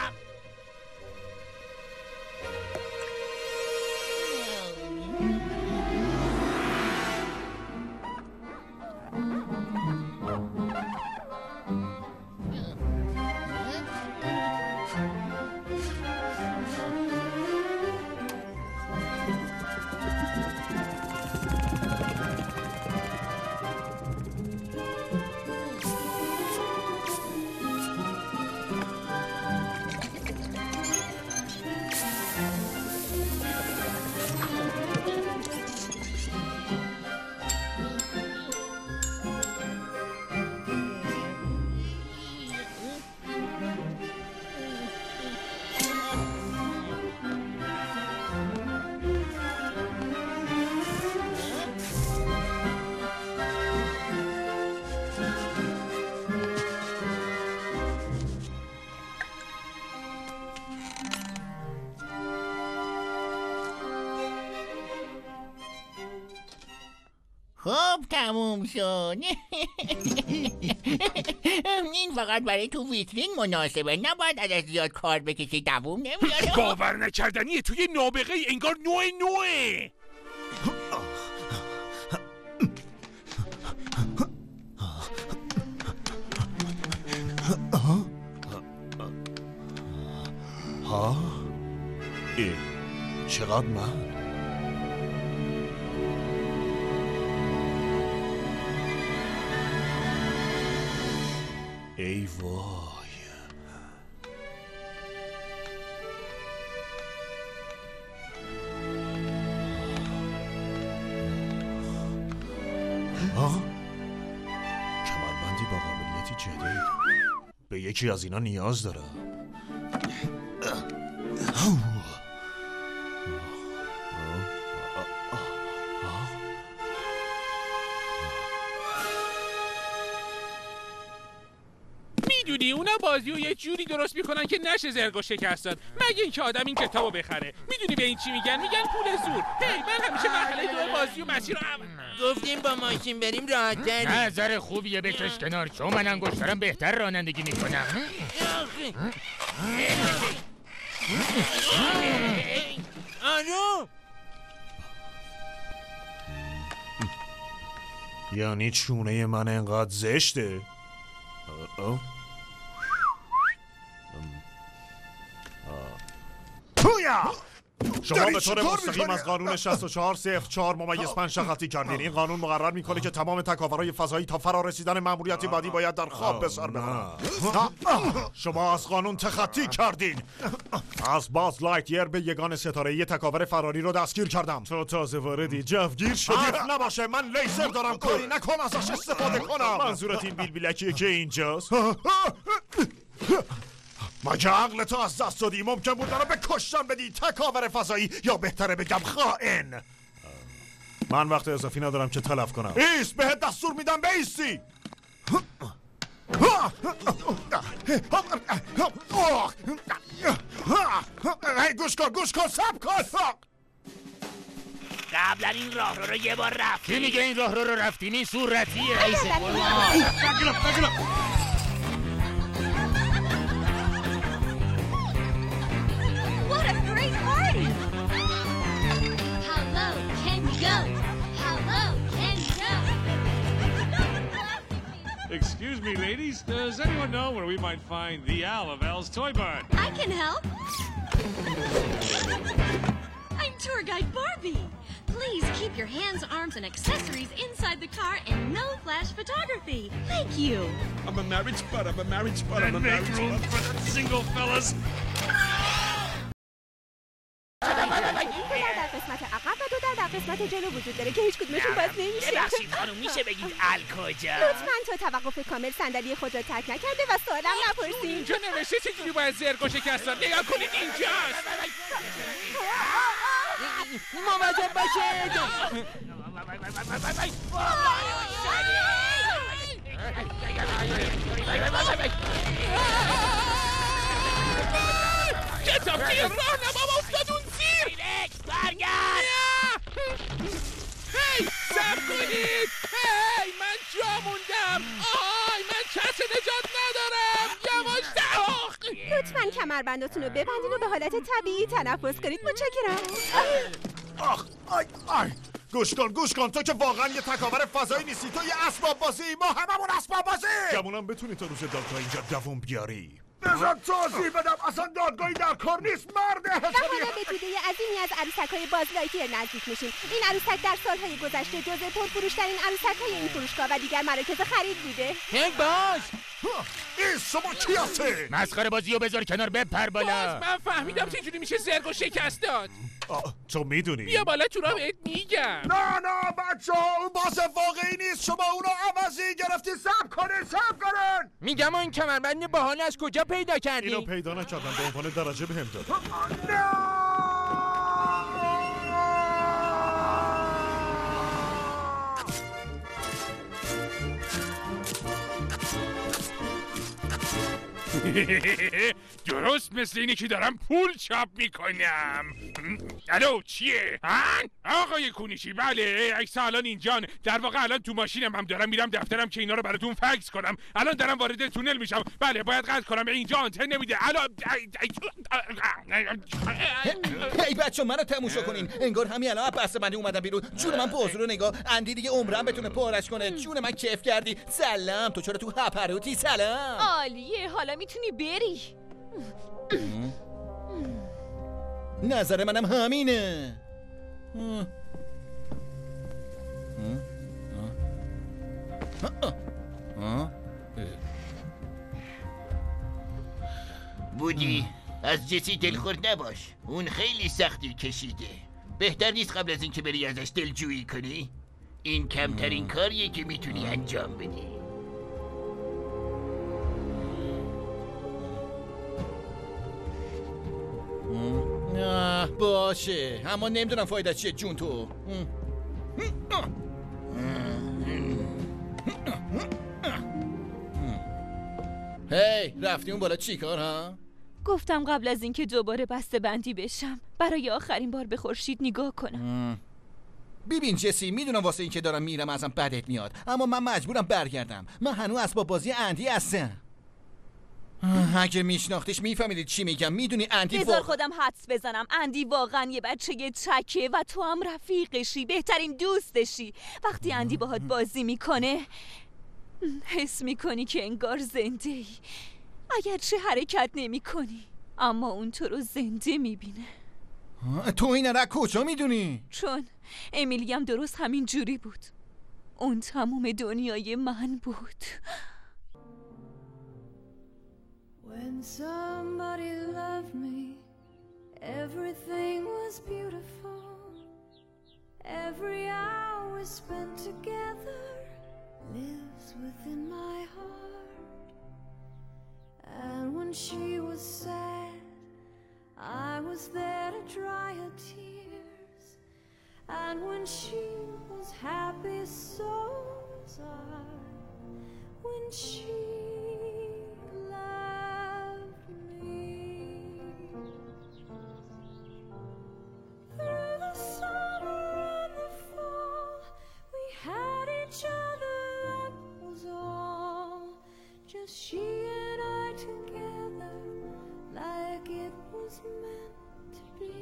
خب تموم شد. این فقط برای تو ویترین مناسبه، نباید ازش زیاد کار بکشی، دووم نمیاره. باور نکردنیه، توی نابغه انگار نوع نوعه. ها؟ ای چقدر من؟ ای وای. ها؟ کمربندی با قابلیتی جدید. به یکی از اینا نیاز دارم. میدونی اونا بازی رو یه جوری درست میکنن که نشه زرگو شکست داد، مگه اینکه آدم این کتابو بخره. میدونی به این چی میگن؟ میگن پول زور. هی من همیشه مرحله دو بازی و مسیر رو هم گفتیم با ماشین بریم راحت تریم. نظر خوبیه، بکش کنار، چون من انگشترم بهتر رانندگی میکنم. آرو یعنی چونه من انقدر زشته؟ تویا! شما به طور مستقیم از قانون شصت و چهار صفر چهار ممیز پنج شخصی کردین. این قانون مقرر میکنه که تمام تکاورهای فضایی تا فرا رسیدن مأموریتی بعدی باید در خواب به سر ببرن. شما از قانون تخطی کردین. از باز لایتیر به یگان ستاره‌ای تکاور فراری رو دستگیر کردم. تو تازه واردی، جوگیر شدی. حرف نباشه، من لیزر دارم، کاری نکن ازش استفاده کنم. منظورت این بیلبیلکیه که اینجاست؟ مگه عقل تو از دست دادی؟ ممکن بود منو به کشتن بدی، تکاور فضایی، یا بهتره بگم خائن. من وقت اضافی ندارم که تلف کنم. ایست، بهت دستور میدم بیستی. هی گوش کن گوش کن سب کن. قبلا این راه رو رو یه بار رفتی. کی میگه این راه رو رو رفتین؟ این صورتیه. What a great party! How low can you go? How low can you go? Excuse me, ladies. Does anyone know where we might find the Owl of Al's Toy Barn? I can help. I'm tour guide Barbie. Please keep your hands, arms, and accessories inside the car and no flash photography. Thank you. I'm a married spud. I'm a married spud. I'm a married spud. Make room for the single fellas. در قسمت عقب و دو در قسمت جلو وجود داره که هیچ کدومشون باعث عوض نمیشه. ببخشید خانم میشه بگید ال کجا؟ لطفاً تا توقف کامل صندلی خود را ترک نکرده و سوالم نپرسید. اینجا نوشته چجوری باید زرگو شکستن. نگاه کنید اینجاست. مواظب باشید. کتاب که راهنمام افتاد اون زیر. برگرد. هی صبر کنید. هی من جا موندم. آهای من کسی نجات ندارم. یواشتر. لطفاً کمربندتون رو ببندین و به حالت طبیعی تنفس کنید. متشکرم. آخ آی آی گوش کن گوش کن تو که واقعا یه تکاور فضایی نیستی، تو یه اسباب بازی، ما هممون اسباب بازی. گمونم بتونی تا روز دادگاه اینجا دووم بیاری. بذار توضیح بدم، اصلا دادگاهی در کار نیست مرده حسابی. و حالا به توده عظیمی از عروسک‌های باز لایتیر نزدیک میشیم. این عروسک در سالهای گذشته جزو پرفروش‌ترین عروسک‌های این فروشگاه و دیگر مراکز خرید بوده. هنگ باز این شما کی هستی؟ مسخره بازی رو بذار کنار، بپر بالا. من فهمیدم چجوری میشه زرگو شکست داد. تو میدونی؟ بیا بالا تو را بهت میگم. نه نه بچه ها اون باز واقعی نیست، شما اونو عوضی گرفتی. صبر کنین صبر کنین. میگم این کمربند باحال از کجا پیدا کردی؟ اینو پیدا نکردم، به عنوان درجه بهم داد. درست مثل اینی که دارم پول چاپ میکنم. الو چیه؟ هن؟ آقای کونیشی بله عکس الان اینجان. در واقع الان تو ماشینم هم دارم میرم دفترم که اینا رو براتون فکس کنم. الان دارم وارد تونل میشم. بله باید قطع کنم، اینجا آنتن نمیده. الان هی بچه منو تماشا کنین، انگار همین الان بسته بندی اومدم بیرون. جون من پوز رو نگاه، اندی دیگه عمرم بتونه پارش کنه. جون من کیف کردی. سلام، تو چرا تو هپروتی؟ سلام. عالیه، حالا میتونی بری. نظر منم همینه. بودی از جسی دلخورد نباش، اون خیلی سختی کشیده. بهتر نیست قبل از اینکه بری ازش دلجویی کنی؟ این کمترین کاریه که میتونی انجام بدی. نه باشه، اما نمیدونم فایده چیه جون تو. هی رفتی اون بالا چی کار ها؟ گفتم قبل از اینکه دوباره بسته بندی بشم برای آخرین بار به خورشید نگاه کنم. ببین جسی، میدونم واسه این که دارم میرم ازم بدت میاد، اما من مجبورم برگردم. من هنوز اسباب بازی اندی هستم. اگه میشناختیش میفهمیدی چی میگم. میدونی اندی بذار واقع... خودم حدس بزنم. اندی واقعا یه بچه یه چکه و تو هم رفیقشی، بهترین دوستشی. وقتی اندی باهات بازی میکنه حس میکنی که انگار زنده ای، اگرچه حرکت نمی کنی اما اون تو رو زنده میبینه. تو این را کجا میدونی؟ چون امیلی هم درست همین جوری بود. اون تموم دنیای من بود. When somebody loved me, everything was beautiful. Every hour spent together lives within my heart. And when she was sad, I was there to dry her tears. And when she was happy, so was I. When she loved me. Through the summer and the fall, we had each other, that was all. Just she and I together, like it was meant to be.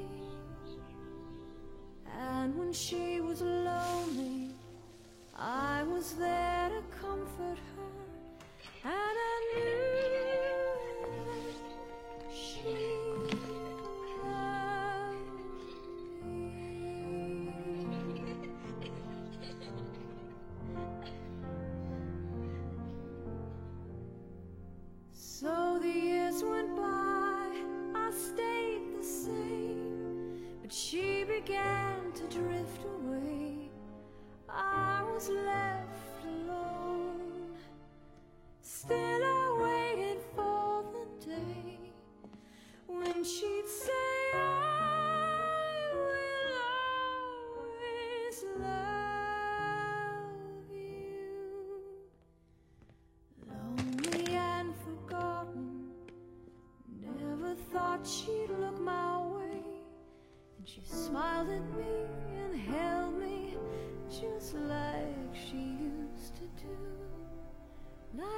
And when she was lonely, I was there to comfort her. And I knew that she So the years went by, I stayed the same, but she began to drift away. I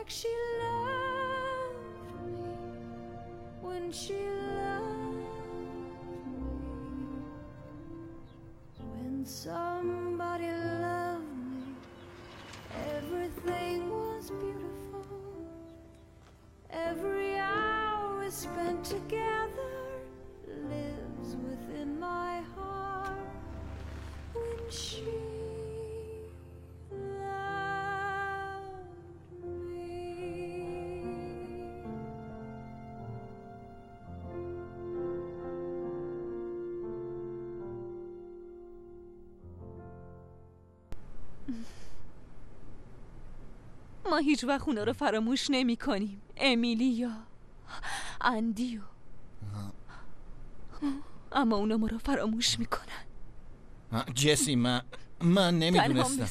like she loved me when she loved me. When somebody loved me, everything was beautiful. Every hour spent together lives within my heart. When she ما هیچ وقت اونا رو فراموش نمی کنیم. امیلیا، اندیو، اما اونا ما رو فراموش میکنن. جسی من من نمیدونستم.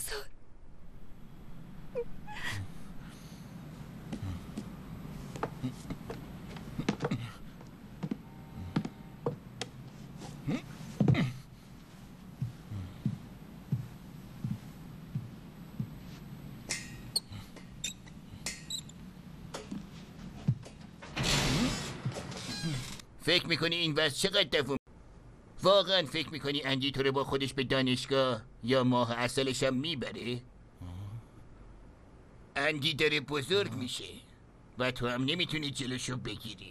فکر میکنی این وضع چقدر دووم؟ واقعا فکر میکنی اندی تو رو با خودش به دانشگاه یا ماه اصلش هم میبره؟ اندی داره بزرگ میشه و تو هم نمیتونی جلوشو بگیری.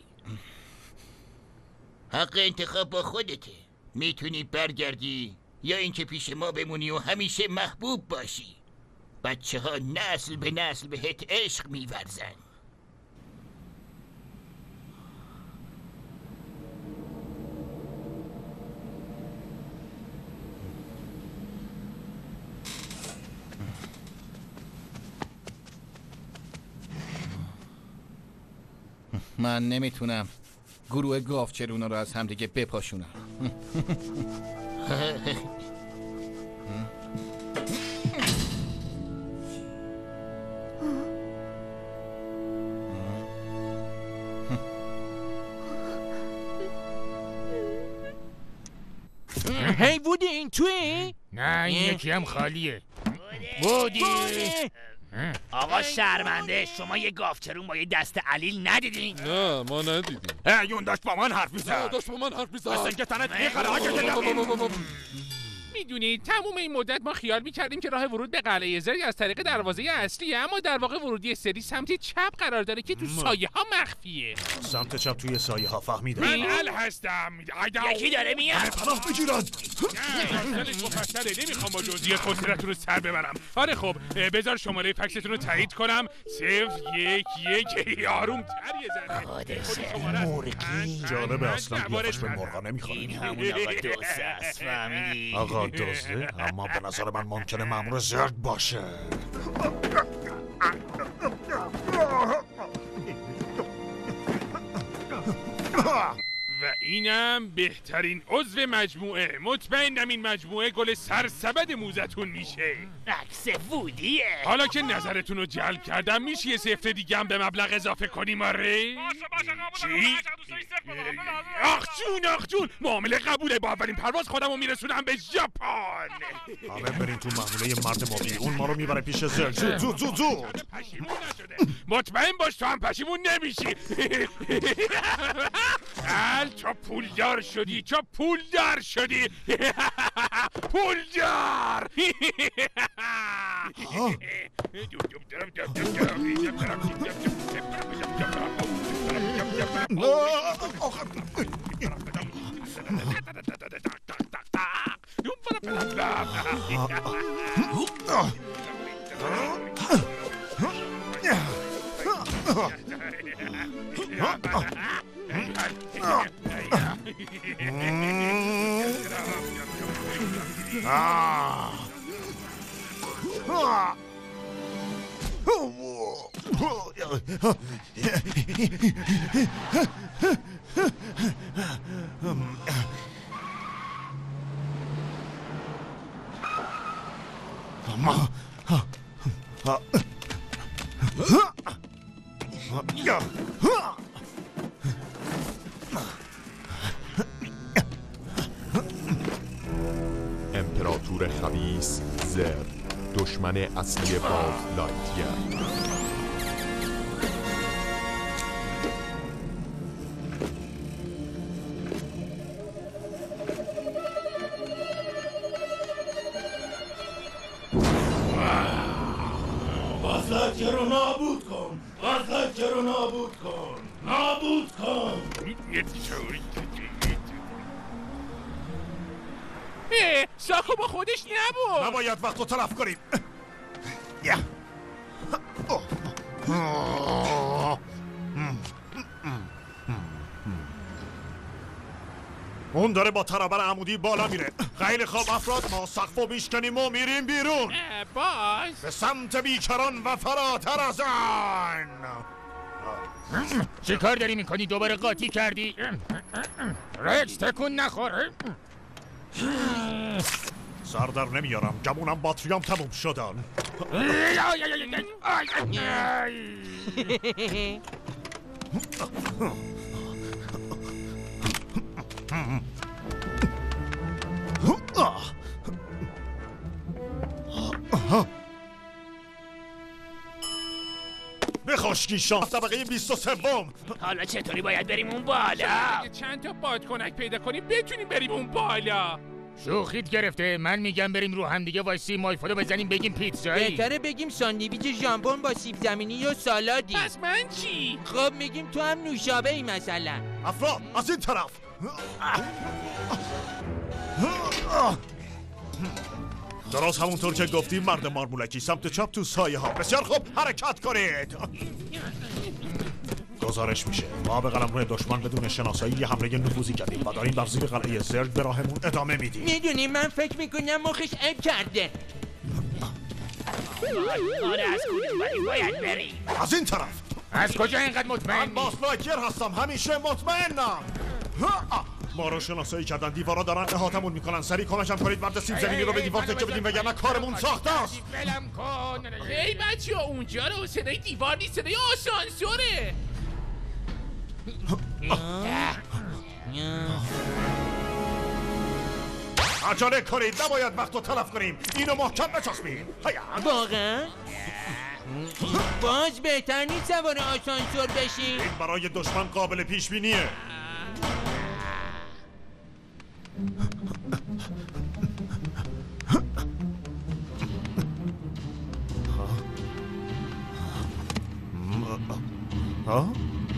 حق انتخاب با خودته. میتونی برگردی یا اینکه پیش ما بمونی و همیشه محبوب باشی. بچه ها نسل به نسل بهت عشق میورزن. من نمیتونم گروه گاوچرونا رو از همدیگه بپاشونم. هی وودی این توی؟ نه این یکی هم خالیه. وودی آقا شرمنده، شما یه گاوچرون با یه دست علیل ندیدین؟ نه ما ندیدیم. هی اون داشت با من حرف میزد. نه داشت با من حرف میزد. مثل اینکه تنت میخوره آگه. میدونید تموم این مدت ما خیال میکردیم که راه ورود به قلعه زری از طریق دروازه اصلیه، اما در واقع ورودی سری سمت چپ قرار داره که تو سایه ها مخفیه. سمت چپ توی سایه ها، فهمیدم. من ال هستم. یکی داره میاد. پناه بگیرد. نه دلش مفصله، نمیخوام با جزئیات خسرتون رو سر ببرم. آره خب بذار شماره فکستون رو تایید کنم. صفر یک یک آروم تر یه ذره. مرغی. جالبه اصلا قیافش به مرغا نمیخوره. این همون آقا دوسته است، فهمیدی؟ آقا دوسته؟ اما به نظر من ممکنه مأمور زرد باشه. و اینم بهترین عضو مجموعه. مطمئنم این مجموعه گل سرسبد موزتون میشه. عکس وودیه. حالا که نظرتون رو جلب کردم میشه یه صفر دیگه هم به مبلغ اضافه کنیم آره؟ چی؟ آخ جون آخ جون معامله قبوله. با اولین پرواز خودم رو میرسونم به ژاپن. همه برین تو محموله مرد مابی، اون ما رو میبره پیش زل. زود زود زود زود. مطمئن باش تو هم پشیمون نمیشی. ال تو پولدار شدی، تو پولدار شدی. پولدار. امپراتور خبیث زر، دشمن اصلی باز لایتیر. بازلکه رو نابود کن. بازلکه رو نابود کن. نابود کن. اه، ساکو با خودش نبود. نباید وقت رو تلف کنیم. یا. اون داره با ترابر عمودی بالا میره. خیلی خوب افراد، ما سقف رو میشکنیم و میریم بیرون. باز به سمت بیکران و فراتر از آن. چه کار داری میکنی؟ دوباره قاطی کردی؟ رکس تکون نخور. سر در نمیارم، گمونم باتریام تموم شدن. به خشکی شانس طبقه بیست و سوم. حالا چطوری باید بریم اون بالا؟ اگه چند تا بادکنک پیدا کنیم بتونیم بریم اون بالا. شوخیت گرفته. من میگم بریم رو هم دیگه وایسی مایفادو بزنیم بگیم پیتزایی. بهتره بگیم ساندویچ ژامبون با سیب زمینی یا سالادی. پس من چی؟ خب میگیم تو هم نوشابه ای مثلا. افراد از این طرف. درست همونطور که گفتیم مرد مارمولکی سمت چپ تو سایه ها. بسیار خوب، حرکت کنید. گزارش میشه ما به قلمرو دشمن بدون شناسایی یه حمله نفوذی کردیم و داریم بر زیر قلعه زرگ به راهمون ادامه میدیم. میدونی من فکر میکنم مخش عیب کرده. آره از کجا ولی باید بریم. از این طرف. از کجا اینقدر مطمئنی؟ من باس لاکر هستم، همیشه مطمئنم. ما رو شناسایی کردن، دیوارا دارن احاطمون میکنن. سریع کمکم کنید مرد سیب زمینی رو به دیوار تکه بدیم وگرنه کارمون ساخته است. ولم کن. ای بچه‌ها اونجا رو صدای دیوار نیست، صدای آسانسوره. عجله کنید، نباید وقت رو تلف کنیم. اینو محکم بچسبید. واقعا؟ باز بهتر نیست سوار آسانسور بشی؟ این برای دشمن قابل پیش بینیه. ها؟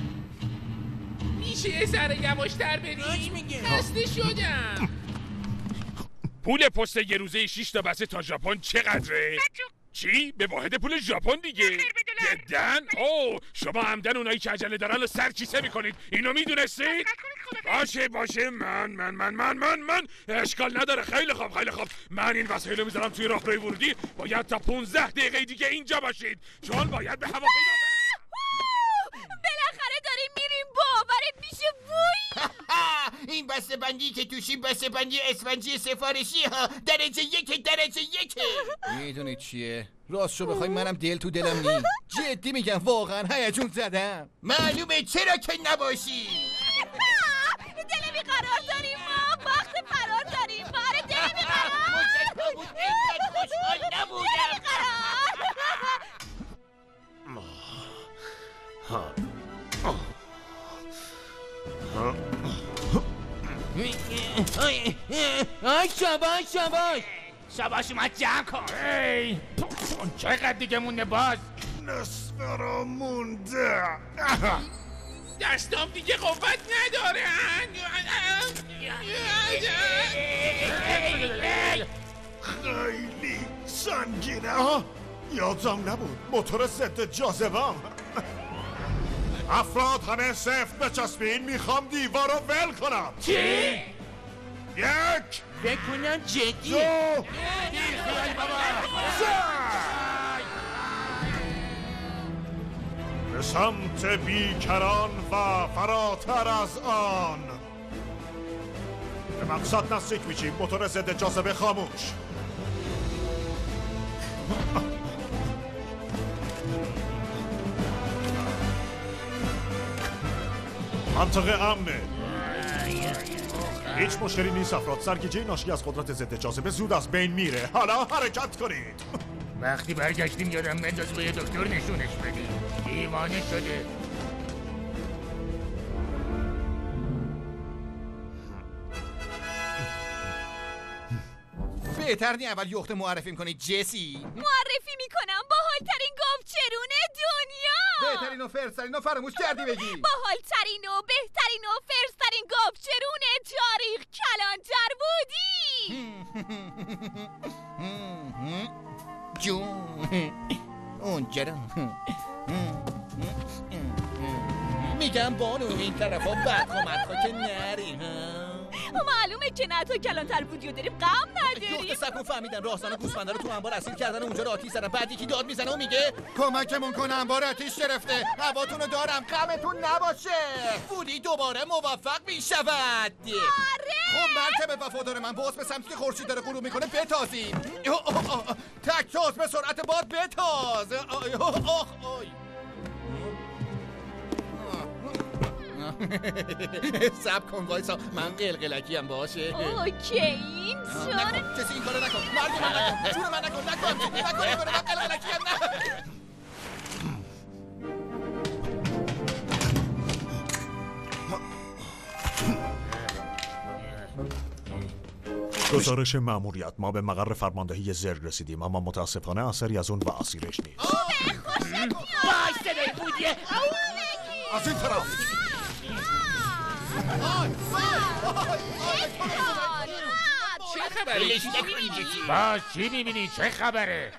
میشه یه ذره یواشتر بریم؟ خسته شدم. پول پست یه روزه شش تا بسه تا ژاپن چقدره؟ چی؟ به واحد پول ژاپن دیگه؟ جدن؟ اوه شما همدن اونایی که عجله دارن رو سرکیسه میکنید. اینو میدونستید؟ باشه باشه من من من من من من اشکال نداره. خیلی خوب خیلی خوب من این وسایل رو میذارم توی راهروی ورودی. باید تا پونزده دقیقه دیگه اینجا باشید چون باید به هواپیما بریم. بالاخره داریم میریم، باورت میشه؟ وای این بسته بندی که توشی بسته بندی اسفنجی سفارشی ها، درجه یک درجه یک. میدونی چیه؟ راستشو بخوای منم دل تو دلم نی. جدی میگم واقعا هیجون زدم. معلومه چرا که نباشی. دل بیقرار داریم ما، وقت فرار داریم. باره دل بیقرار. مدت بود اینقدر خوشحال نبودم. آی شاباش شاباش شاباش اومد جمع کن. ای چقدر دیگه مونده باز؟ نصف رو مونده. دستام دیگه قوت ندارن. خیلی سنگینه. ها یادم نبود موتور ضد جاذبه‌ام. افراد همه سفت بچسبین، میخوام دیوار رو ول کنم. چی؟ یک فکر کنم جدیه. دو به سمت بیکران و فراتر از آن. به مقصد نزدیک میشیم. موتور ضد جاذبه خاموش. منطقه امنه. هیچ مشکلی نیست افراد. سرگیجه ناشی از قدرت ضد جاذبه زود از بین میره. حالا حرکت کنید. وقتی برگشتیم یادم بنداز به یه دکتر نشونش بدیم. دیوانه شده. بهتر نی اول یخت معرفی کنید جسی؟ معرفی میکنم، باحالترین گاو بالترین و فرسترین و فراموش کردی بگی. باحالترین و بهترین و فرسترین گاوچرون تاریخ کلانتر بودی. جون اونجا رو میگم بانو این طرفا بدخوامت ها که نری ها. معلومه که نه تا کلانتر بودی و داریم غم نداریم. یخت سکون فهمیدن راهزن و گوسفندا رو تو انبار اسیر کردن و اونجا رو آتیش زدن. بعد یکی داد میزنه و میگه کمکمون کن انبار آتیش گرفته، هواتون رو دارم، غمتون نباشه. وودی دوباره موفق میشود. آره. خب مرکب وفادار من باز به سمتی که خورشید داره غروب میکنه بتازیم. تک تاز به سرعت باد بتاز. سب کن وایسا، من قلقلکی هم باشه. اوکی اینطور. نکن کسی این کارو نکن. مرد من نکن، جون من نکن، نکن نکن نکن من قلقلکی هم نه. گزارش مأموریت، ما به مقر فرماندهی زرگ رسیدیم اما متاسفانه اثری از اون و اسیرش نیست. وای صدای بودیه. از این طرف. چه خبره؟ باز چی میبینی؟ چه خبره؟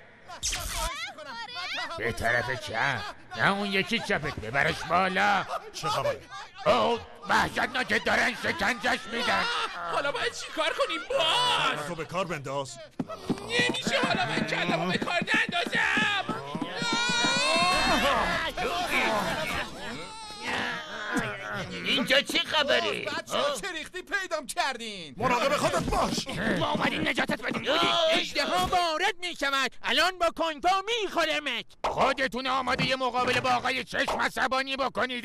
به طرف چپ، نه اون یکی چپت، ببرش بالا. چه خبره؟ اوه وحشتناکه دارن شکنجش میدن. حالا باید چی کار کنیم باز؟ تو به کار بنداز. نمیشه، حالا من کلمو به کار نندازم. اینجا چه خبره؟ بچه ها چه ریختی پیدام کردین؟ مراقب خودت باش. ما اومدیم نجاتت بدیم. اشتها وارد میشود، الان با کنگو میخورمت. خودتون آماده یه مقابله با آقای چشم عصبانی بکنید.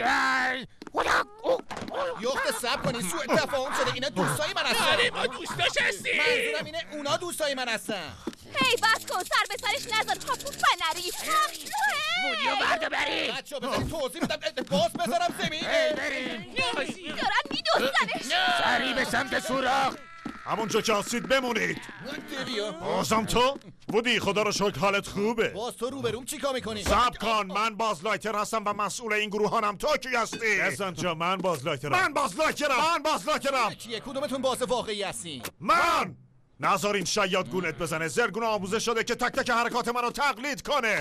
یخت سب کنی، سوء تفاهم شده. اینا دوستای من هستن. آره ما دوستاش هستیم. منظورم اینه اونا دوستای من هستن. هی بس کن، سر به سرش نذار پاپو فنری. بودیو برده برید. بچه ها بذارید توضیح میدم. باز بذارم زمین. دارن میدوستنش. سریع به سمت سوراخ. همونجا که هستید بمونید. بازم تو؟ وودی خدا رو شکر حالت خوبه. باز تو روبروم چیکار میکنی؟ صبر کن، من بازلایتر هستم و مسئول این گروهانم. تو کی هستی؟ بزن جا، من بازلایترم. من بازلایترم. من بازلایترم. کیه؟ کدومتون باز واقعی هستی؟ من. نذار این شیاد گولت بزنه. زرگون آموزش شده که تک تک حرکات منو تقلید کنه.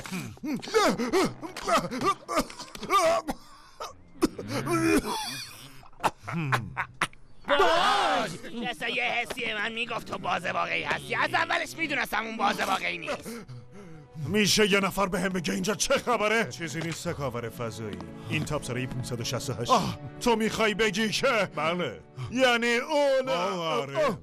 باز مثلا یه حسی من میگفت تو باز واقعی هستی. از اولش میدونستم اون باز واقعی نیست. میشه یه نفر به هم بگه اینجا چه خبره؟ چیزی نیست تکاور فضایی. این تابسره پانصد و شصت و هشت. آه تو میخوای بگی که بله یعنی اون. آره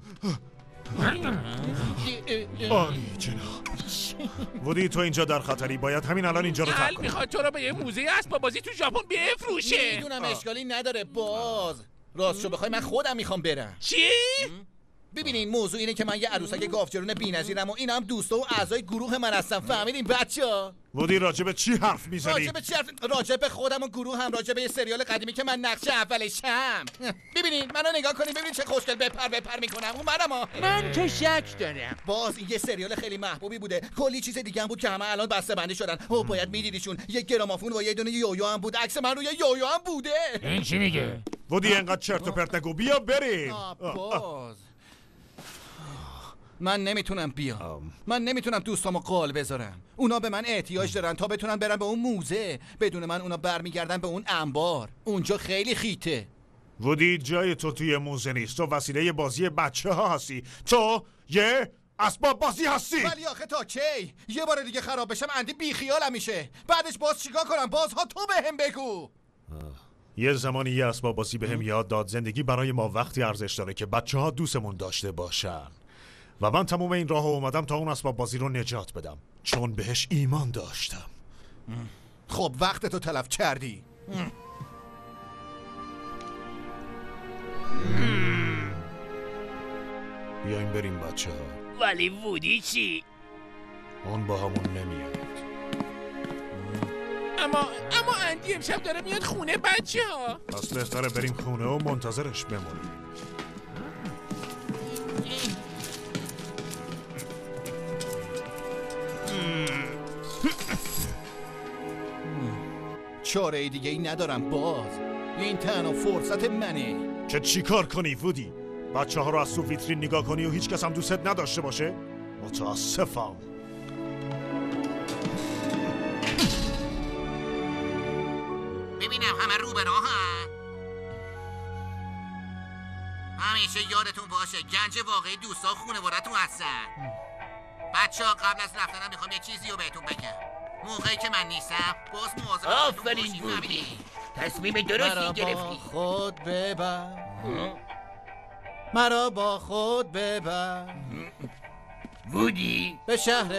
آری جناب. وودی تو اینجا در خطری، باید همین الان اینجا رو ترک کنی. میخواد تو رو به یه موزه اسباب بازی تو ژاپن بفروشه. میدونم اشکالی نداره. باز راستشو بخوای من خودم میخوام برم. چی؟ ببینین موضوع اینه که من یه عروسک گاوچرون بی‌نظیرم و اینا هم دوستا و اعضای گروه من هستن. فهمیدین بچه‌ها؟ وودی راجب چی حرف میزنی؟ راجب چی حرف؟ راجب خودم و گروه هم، راجب یه سریال قدیمی که من نقش اولشم. ببینین منو نگاه کنین، ببینین چه خوشگل بپر بپر میکنم. اون منم. من که شک دارم. باز این یه سریال خیلی محبوبی بوده. کلی چیز دیگه هم بود که همه الان بسته‌بندی شدن. او باید میدیدیشون. یه گرامافون و یه دونه یویو هم بود. عکس من روی یویو هم بوده. این چی میگه؟ وودی اینقدر چرت و پرت نگو، بیا بریم. باز من نمیتونم بیام. من نمیتونم دوستامو قال بذارم. اونا به من احتیاج دارن تا بتونن برن به اون موزه. بدون من اونا برمیگردن به اون انبار. اونجا خیلی خیته. وودی جای تو توی موزه نیست. تو وسیله بازی بچه ها هستی. تو یه اسباب بازی هستی. ولی آخه تا کی؟ یه بار دیگه خراب بشم اندی بی خیالم میشه. بعدش باز چیکار کنم؟ بازها تو بهم بگو. یه زمانی یه اسباب بازی بهم یاد داد زندگی برای ما وقتی ارزش داره که بچه ها دوستمون داشته باشن. و من تموم این راه اومدم تا اون اسباب بازی رو نجات بدم، چون بهش ایمان داشتم. خب وقت تو تلف کردی. بیاین بریم بچه ها. ولی وودی چی؟ اون با همون نمیاد. اما اما اندی امشب داره میاد خونه بچه ها. پس بهتره بریم خونه و منتظرش بمونیم. چاره ای دیگه ای ندارم باز. این تنها فرصت منه. که چی کار کنی وودی؟ بچه ها رو از تو ویترین نگاه کنی و هیچ کس هم دوستت نداشته باشه؟ متاسفم. ببینم همه رو به راه هم. همیشه یادتون باشه گنج واقعی دوستا و خونوادتون هستن. بچه ها قبل از رفتنم میخوام یه چیزی رو بهتون بگم. موقعی که من نیستم باز مواظب آفرین بودی. تصمیم درستی گرفتی. مرا با خود ببر، مرا با خود ببر وودی به شهر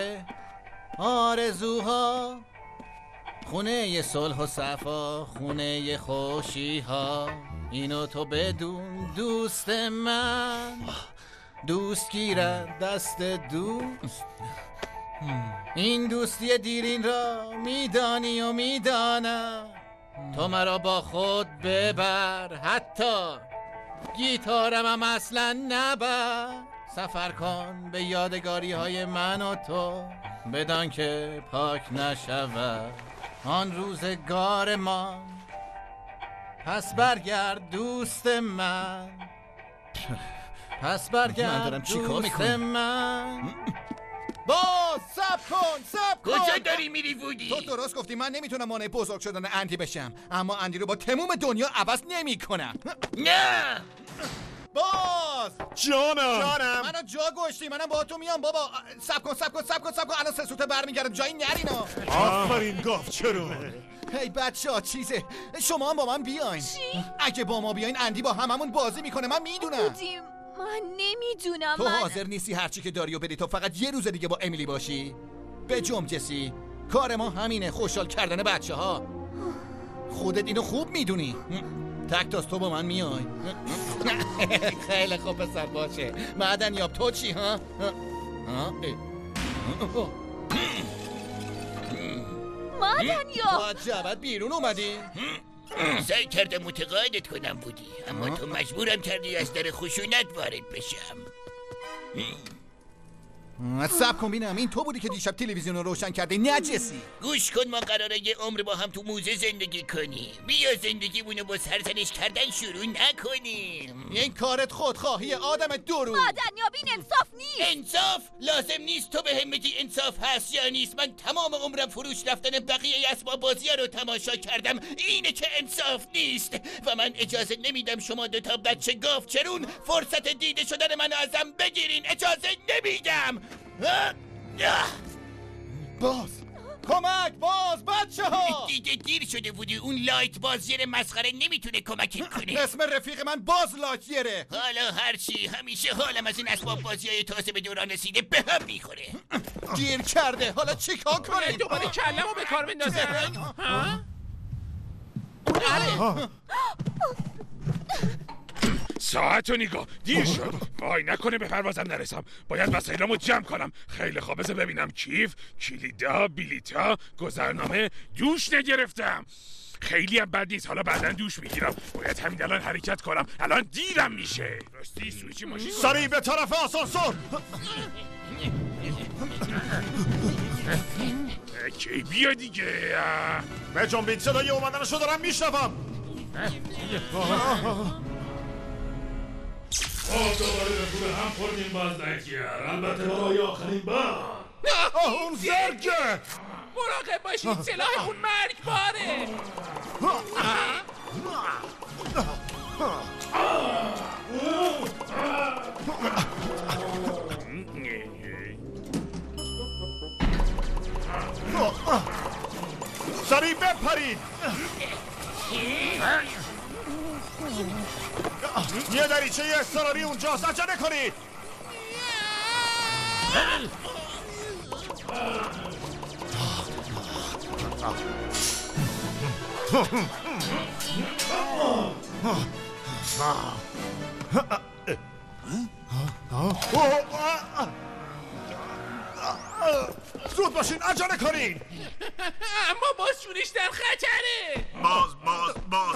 آرزوها، خونه صلح و صفا، خونه خوشی ها. اینو تو بدون دوست من، دوست گیرد دست دوست. این دوستی دیرین را میدانی و میدانم. تو مرا با خود ببر، حتی گیتارم هم اصلا نبر. سفر کن به یادگاری های من و تو، بدان که پاک نشود آن روزگار ما. پس برگرد دوست من، پس برگرد دوست من. باز سب کن سب کن. کجا داری میری وودی؟ تو درست گفتی، من نمیتونم مانع بزرگ شدن اندی بشم، اما اندی رو با تموم دنیا عوض نمی کنم. نه باز جانم جانم منو جا گشتی، منم با تو میام بابا. سب کن سب کن سب کن سب کن الان سه سوته برمیگردم، جایی نرینا. آفرین گاف چرا؟ هی بچه ها چیزه، شما هم با من بیاین. چی؟ اگه با ما بیاین اندی با هممون بازی میکنه، من میدونم. بودیم من نمیدونم. تو من... حاضر نیستی هرچی که داری و بدی تو فقط یه روز دیگه با امیلی باشی؟ به جم جسی، کار ما همینه، خوشحال کردن بچه ها. خودت اینو خوب میدونی. تکتاس تو با من میای. خیلی خوب پسر باشه. معدن یاب تو چی ها؟ معدن یاب با جبت بیرون اومدی؟ سعی کردم متقاعدت کنم بودی، اما تو مجبورم کردی از در خشونت وارد بشم. صبر کن بینم، این تو بودی که دیشب تلویزیون رو روشن کردی نجسی. گوش کن، ما قراره یه عمر با هم تو موزه زندگی کنیم. بیا زندگیمونو با سرزنش کردن شروع نکنیم. این کارت خودخواهی آدم درو. معدن یاب این انصاف نیست. انصاف؟ لازم نیست تو به هم بگی انصاف هست یا نیست. من تمام عمرم فروش رفتن بقیه اسباب بازی رو تماشا کردم، اینه که انصاف نیست. و من اجازه نمیدم شما دو تا بچه گاف چرون فرصت دیده شدن منو ازم بگیرین. اجازه نمیدم. باز کمک، باز بچه ها. دیگه دیر شده بودی، اون لایت بازیر مسخره نمیتونه کمکت کنه. اسم رفیق من باز لایتیره. حالا هرچی، همیشه حالم از این اسباب بازی های تازه به دوران رسیده به هم میخوره. گیر کرده، حالا چی کار کنید؟ دوباره کلمو به کار بندازه. ساعت و نگاه، دیر شد. وای نکنه به پروازم نرسم. باید وسایلمو جمع کنم. خیلی خوب، بذار ببینم. کیف، کلیدا، بلیتا، گذرنامه. دوش نگرفتم. خیلی هم بد نیست، حالا بعداً دوش میگیرم. باید همین الان حرکت کنم، الان دیرم میشه. راستی سویچ ماشین سریع به طرف آسانسور. کی بیا دیگه. به جنبید، صدای اومدنشو دارم میشنوم. ما دوباره به پول هم خوردیم باز نکیر، البته برای آخرین بار. اون زرگه. مراقب باشید، سلاح اون مرگباره. سریع بپرید. یه دریچه اضطراری اونجاست، عجله کنید. زود باشین، عجله کنید. اما باز شونش در خطره. باز باز باز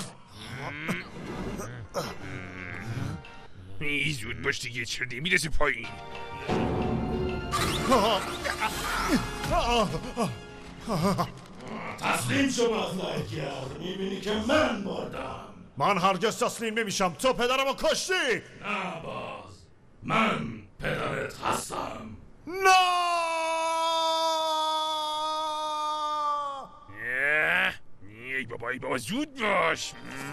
ای زود باش دیگه، چرا نمیرسی پایین؟ تسلیم شو مخلوقگر. میبینی که من مردم. من هرگز تسلیم نمیشم. تو پدرمو کشتی. نه باز، من پدرت هستم. نه ای بابا ای بابا زود باش.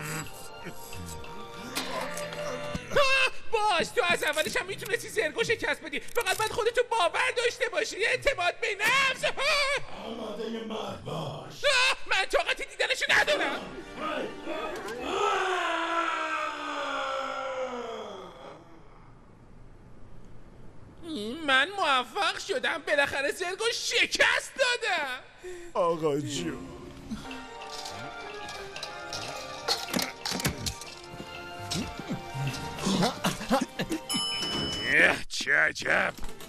باز تو از اولش هم میتونستی زرگو شکست بدی. فقط باید خودتو باور داشته باشی. اعتماد به نفس. آماده مرگ باش. من طاقت دیدنشو ندارم. من موفق شدم. بالاخره زرگو شکست دادم. آقا جون چه عجب.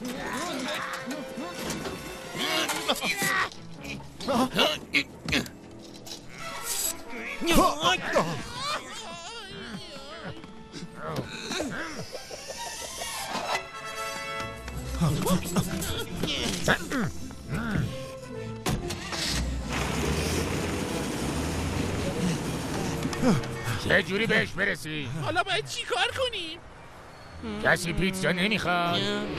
چه جوری بهش برسی؟ حالا باید چی کار کنیم؟ کسی پیتزا نمیخواد؟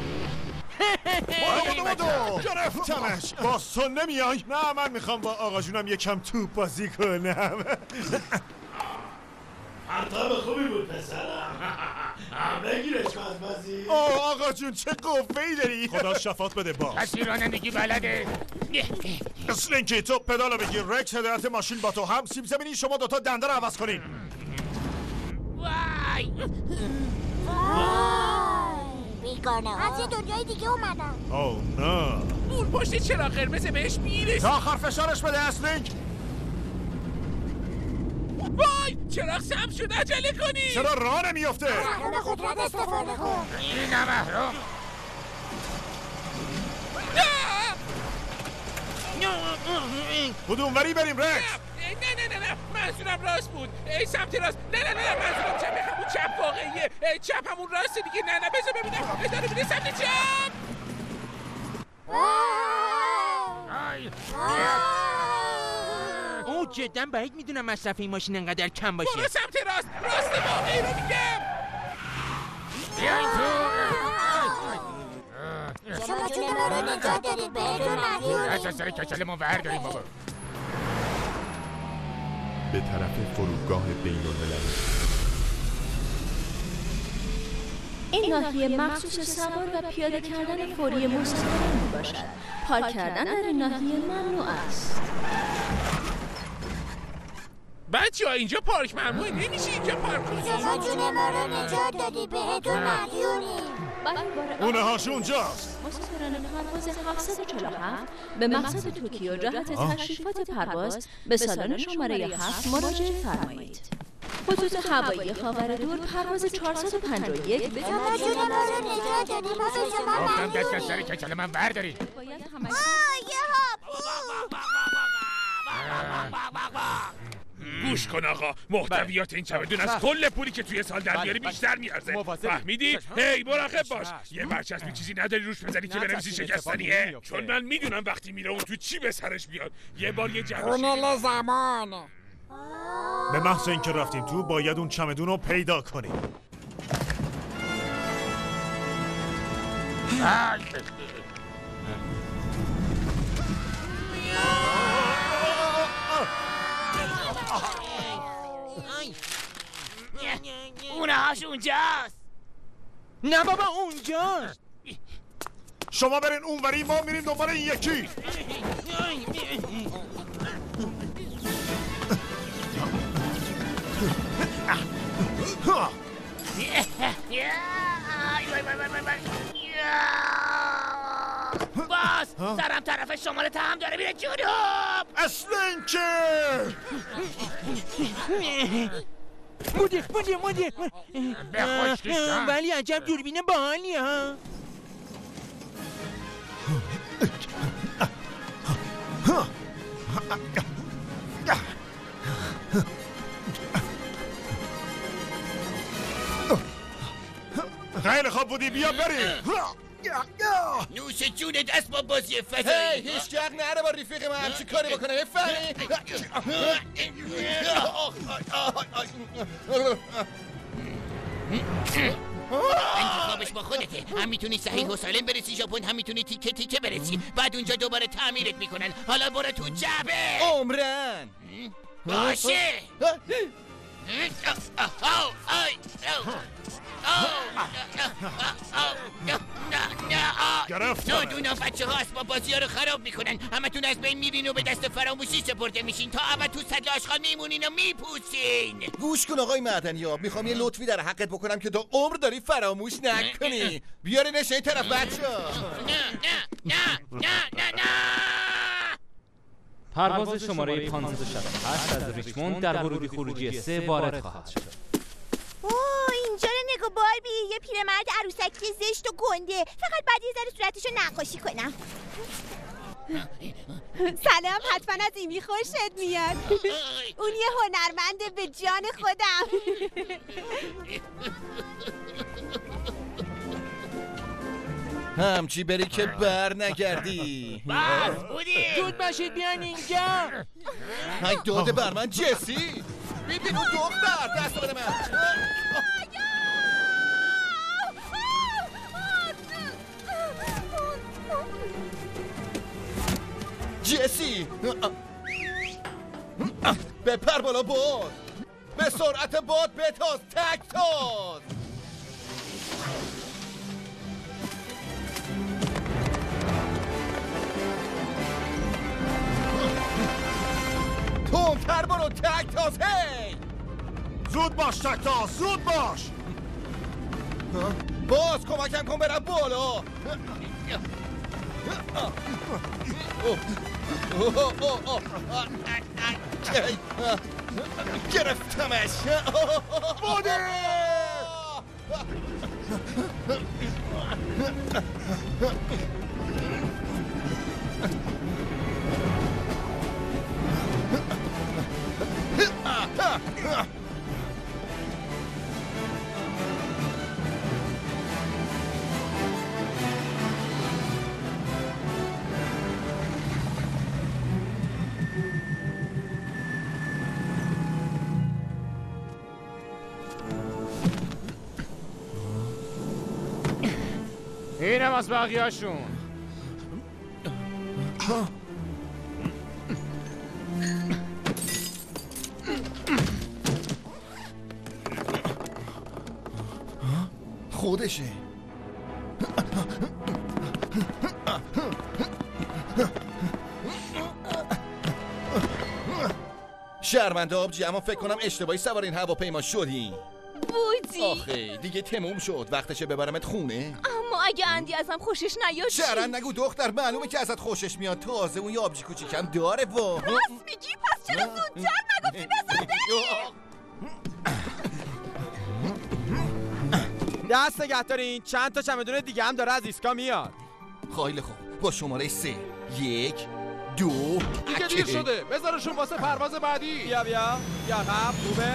بودو بودو گرفتمش. باز تو نمیای؟ نه من میخوام با آقا جونم یکم توپ بازی کنم. پرتاب خوبی بود پسرم. بگیرش بازی. آه آقا جون چه قوه‌ای داری. خدا شفاعت بده. باز کسی رانندگی بلده؟ اسلینکی تو پدالو بگیر. رکس هدایت ماشین با تو. هم سیب زمینی شما دوتا دنده رو عوض کنین. وای بیگانه از یه دنیای دیگه اومدن. اوه نه. اون پشت چرا قرمز بهش میرسی. تا آخر فشارش بده اسلینک. وای چراغ سم شد. عجله کنی. چرا راه نمیافته؟ محروم قدرت استفاده کن. این نه محروم. کدوم وری بریم رکس؟ نه نه نه نه منظورم راست بود. ای سمت راست. نه نه نه منظورم چپ. همون چپ واقعیه. چپ همون راسته دیگه. نه نه بذار ببینم. اداره بده سمت چپ. اوه جدا بعید میدونم مصرف این ماشین انقدر کم باشه. برو سمت راست. راست واقعی رو میگم. بیاین تو. شما جون ما رو نجات دارید. بهتون مدیونیم. از سر کچل ما ور داریم بابا. به طرف فرودگاه بین المللی. این ناحیه مخصوص سوار و پیاده کردن فوری مسافران می باشد. پارک کردن در این ناحیه ممنوع است. بچه‌ها اینجا پارک ممنوعه. نمیشه اینجا پارک کنی. شما جون ما رو نجات دادی. بهتون مدیونیم. اونه هاش اونجاست. مسافران پرواز هفتصد و چهل و هفت به مقصد توکیو جهت تشریفات پرواز به سالن شماره هفت مراجعه فرمایید. خطوط هوایی خاور دور پرواز چهارصد و پنجاه و یک به شما جون ما رو نجات دادی. ما به شما گفتم دست از سر کچل من ور دارید. گوش کن آقا. محتویات این چمدون از کل پولی که توی سال در میاری بیشتر میارزه. فهمیدی؟ هی مراقب باش. یه برچسبی چیزی نداری روش بزنی که بنویسی شکستنیه. چون من میدونم وقتی میره اون تو چی به سرش بیاد. یه بار یه تونل زمان. به محض اینکه رفتیم تو باید اون چمدون رو پیدا کنیم. اونه هاش اونجاست. نه بابا اونجاست. شما برین اونوری ما میریم دنبال این یکی. باز سرم طرف شمال تهم داره میره جنوب. اسلینکی مدیر مدیر مدیر به خوش کشتم. ولی عجب دوربین باحالی ها. خیلی خوب بودی. بیا بریم. نوش جونت اسباب بازی فضایی. هی هیچ جق نره با رفیق من همچی کاری بکنه بفهمی. انتخابش با خودته. هم میتونی صحیح و سالم برسی ژاپن، هم میتونی تیکه تیکه برسی. بعد اونجا دوباره تعمیرت میکنن. حالا برو تو جعبه. عمرن باشه. گرفتم. نادونا بچه ها اسباب بازی ها رو خراب میکنن. همه تون از بین میرین و به دست فراموشی سپرده میشین تا ابد تو سطل آشغال میمونین و میپوسین. گوش کن آقای معدنیاب، میخوام یه لطفی در حقت بکنم که تا عمر داری فراموش نکنی. بیارینش این طرف بچه. نه نه نه نه نه نه. پرواز شماره پانصد و شصت و هشت از ریچموند در ورودی خروجی سه وارد خواهد شد. اوه اینجا رو نگاه باربی، یه پیرمرد عروسکی زشت و گنده. فقط بعد یه ذره صورتشو نقاشی کنم. سلام، حتما از ایمی خوشت میاد. اون یه هنرمنده به جان خودم. همچی بری که بر نگردی. بس بودی. زود باشید بیاین اینجا. های داده بر من جسی. ببین اون دختر دست بده من. جسی بپر بالا باد. به سرعت باد بتاز تک تاز. تندتر برو تک تاز. هی زود باش تک تاز، زود باش. باز کمکم کن برم بالا. گرفتمش. بوده اینم از بقیه‌شون. خودشه. شرمنده آبجی، اما فکر کنم اشتباهی سوار این هواپیما شدی. بودی. آخه دیگه تموم شد، وقتشه ببرمت خونه. اما اگه اندی ازم خوشش نیاد چی؟ شرن نگو دختر، معلومه که ازت خوشش میاد. تازه اون یه آبجی کوچیکم داره. وا راست میگی؟ پس چرا زودتر نگفتی بزن بریم؟ دست نگه دارین، چند تا چمدون دیگه هم داره از ایسکا میاد. خیلی خوب، با شماره سه. یک دو دیگه دیر شده، بذارشون واسه پرواز بعدی. بیا بیا بیا قبل خوبه.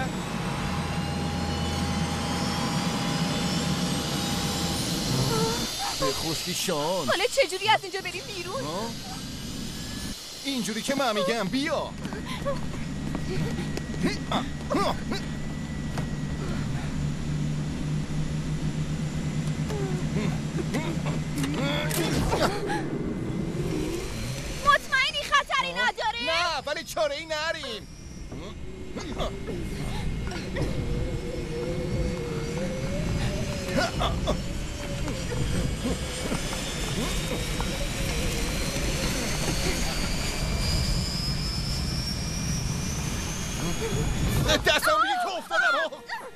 به خوشی شان. حالا چجوری از اینجا بریم بیرون؟ اینجوری که من میگم بیا. مطمئنی خطری نداره؟ نه ولی چاره ای نریم. دستم میگه که افتادم.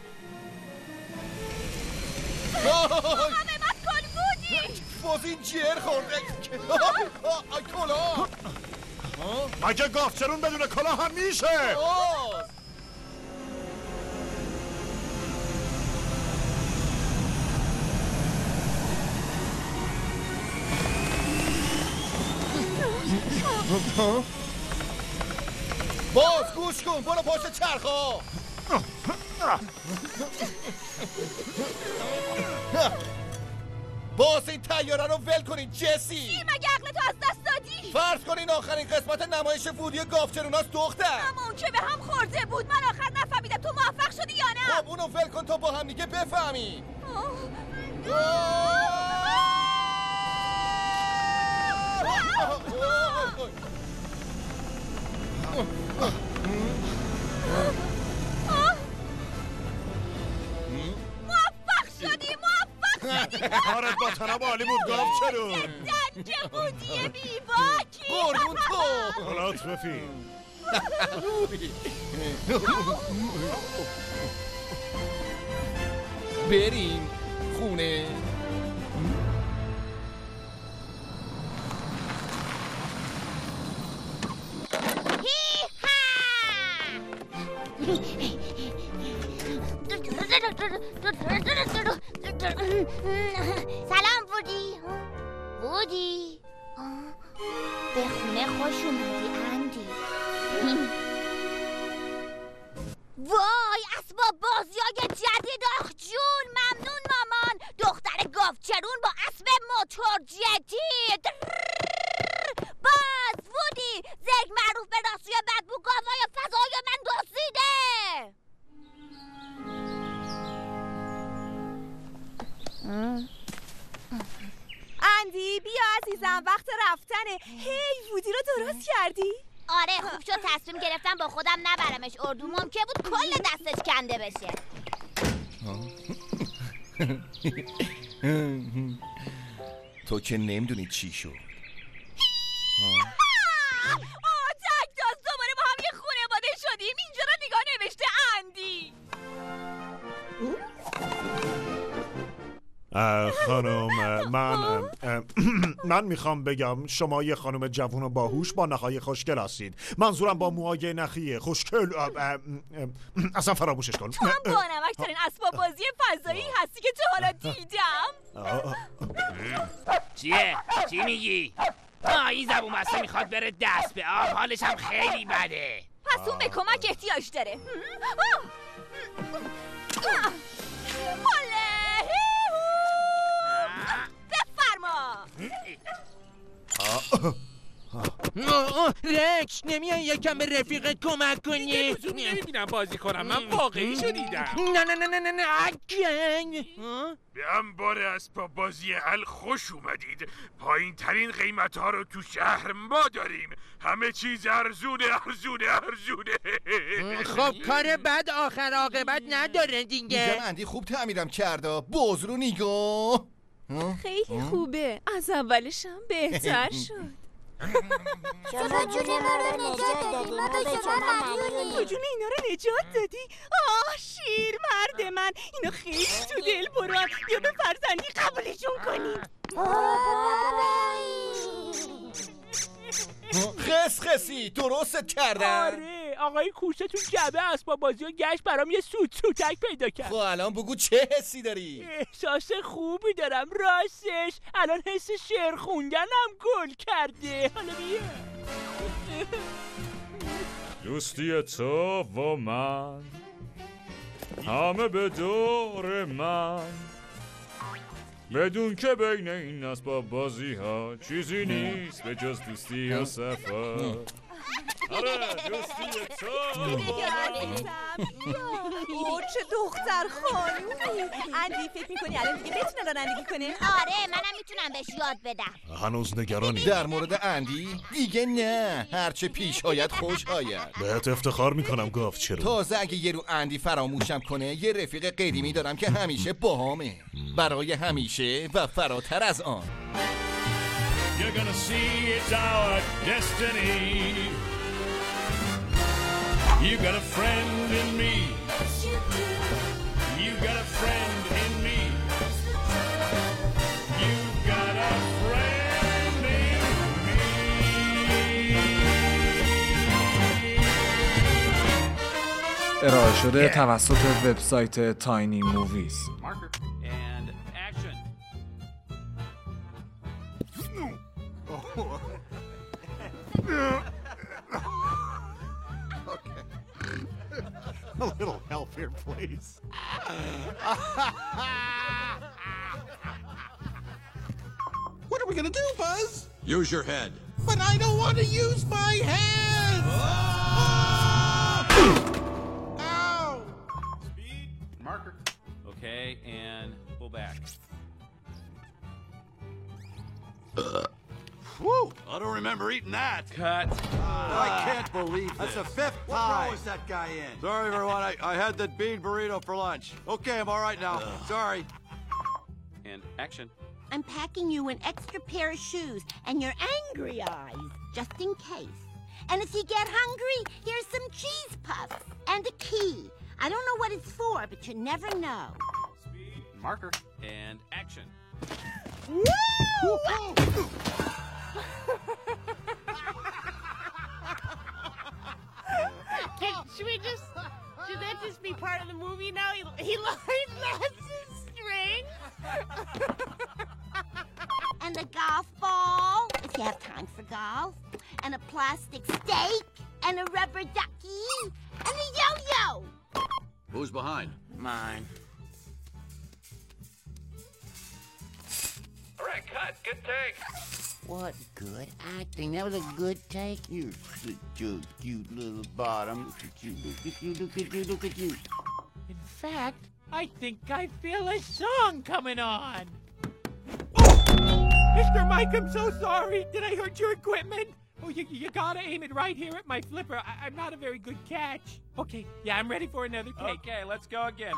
همه بس کل بودی. باز این جر خورده. آی کلا مگه گافچرون بدون کلا هم میشه؟ باز گوش کن، برو پشت چرخا. باز این تیاره رو ول کنین جسی. چی مگه عقلتو از دست دادی؟ فرض کنین آخرین قسمت نمایش وودی گاوچروناست دختر. اما اون که به هم خورده بود، من آخر نفهمیدم تو موفق شدی یا نه. خب اونو ول کن تا با هم دیگه بفهمی. موفق شدی موفق شدی. کارت با تناب عالی بود گاوچرون. دنج بودی بیباکی. قربون تو. لطفی. بریم خونه. سلام وودی. وودی به خونه خوش اومدی اندی. وای اسباب بازیای جدید. آخ جون ممنون مامان. دختر گاوچرون با اسب موتور جدید. باز وودی زرگ معروف به راسوی بدبو گاوای فضای من دزدیده. اندی بیا عزیزم وقت رفتنه. هی وودی رو درست کردی؟ آره خوب شد تصمیم گرفتم با خودم نبرمش اردو، ممکن بود کل دستش کنده بشه. تو که نمیدونی چی شد. آه تک داز دوباره با هم یه خانواده شدیم. اینجا رو نگاه نوشته اندی. خانم من من میخوام بگم شما یه خانم جوون و باهوش با نخای خوشگل هستید. منظورم با موهای نخی خوشگل. اصلا فراموشش کن. تو هم بانمکترین اسباب بازی فضایی هستی که تا حالا دیدم. چیه؟ چی میگی؟ آه این زبون بسته میخواد بره دست به آب. حالش هم خیلی بده. پس اون به کمک احتیاج داره. بفرما. رکس نمیای یکم به رفیقت کمک کنی؟ دیگه لزومی نمیبینم بازی کنم. من واقعی شو دیدم. نه نه نه نه نه نه اگن به انبار اسباب بازی حل خوش اومدید. پایین ترین قیمت ها رو تو شهر ما داریم. همه چیز ارزونه ارزونه ارزونه. خب کار بد آخر عاقبت نداره دیگه. میگم اندی خوب تعمیرم کرده. باز رو نگاه. خیلی خوبه. از اولش هم بهتر شد. شما جون ما رو نجات دادی. ما به شما ممنونیم. تو جون اینا رو نجات دادی؟ آه شیر مرد من. اینا خیلی تو دل بران. بیا به فرزندی قبولشون کنیم. خس خسی درست کردم. آره آقای کوسه تو جبه اسباب بازی و گشت برام یه سوت سوتک پیدا کرد. خب الان بگو چه حسی داری؟ احساس خوبی دارم راستش. الان حس شعر خوندنم گل کرده. حالا بیا. دوستی تو و من همه به دور من، بدون که بین این اسباب بازی ها چیزی نیست به جز دوستی و صفا. آره دوستی تو. اوه چه دختر خانومی. اندی فکر میکنی الان دیگه بتونه رانندگی کنه؟ آره منم میتونم بهش یاد بدم. هنوز نگرانی در مورد اندی؟ دیگه نه. هرچه پیش آید خوش آید. بهت افتخار میکنم گاوچرون. تازه اگه یه رو اندی فراموشم کنه یه رفیق قدیمی دارم که همیشه باهامه. برای همیشه و فراتر از آن. You're gonna see it's our destiny. You got a friend in me. You got a friend in me. You got a friend in me. ارائه شده توسط وبسایت تاینی موویز. And action. Okay. A little help here, please. are we gonna do, Buzz? Use your head. But I don't want to use my head! Ow! Speed. Marker. Okay, and pull back. Whew! I don't remember eating that. Cut. I can't believe this. That's the fifth What time. row is that guy in? Sorry, everyone. I, I had that bean burrito for lunch. Okay, I'm all right now. Sorry. And action. I'm packing you an extra pair of shoes and your angry eyes, just in case. And if you get hungry, here's some cheese puffs and a key. I don't know what it's for, but you never know. Speed. Marker. And action. Woo! Can, should we just, should that just be part of the movie now? He, he lost his string. And a golf ball, if you have time for golf, and a plastic steak, and a rubber ducky, and a yo-yo. Who's behind? Mine. All right, cut. Good take. What good acting. That was a good take. You're such a cute little bottom. Look at you, look at you, look at you, look at you. In fact, I think I feel a song coming on. Mister Mike, I'm so sorry. Did I hurt your equipment? Oh, you, you gotta aim it right here at my flipper. I, I'm not a very good catch. Okay, yeah, I'm ready for another take. Okay, let's go again.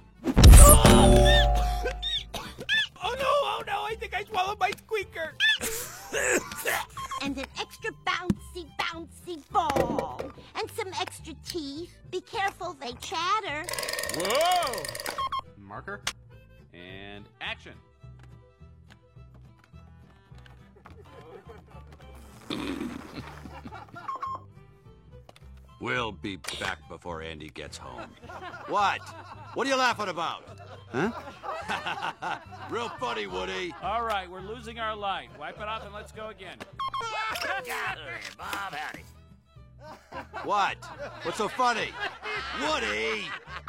Oh no, oh no, I think I swallowed my squeaker. And an extra bouncy, bouncy ball. And some extra teeth. Be careful, they chatter. Whoa! Marker. And action. We'll be back before Andy gets home. What? What are you laughing about? Huh? Real funny, Woody. All right, we're losing our light. Wipe it off and let's go again. Bob, howdy. What? What's so funny? Woody!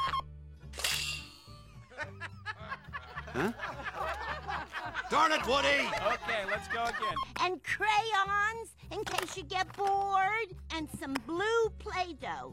Huh? Darn it, Woody! Okay, let's go again. And crayons, in case you get bored. And some blue Play-Doh.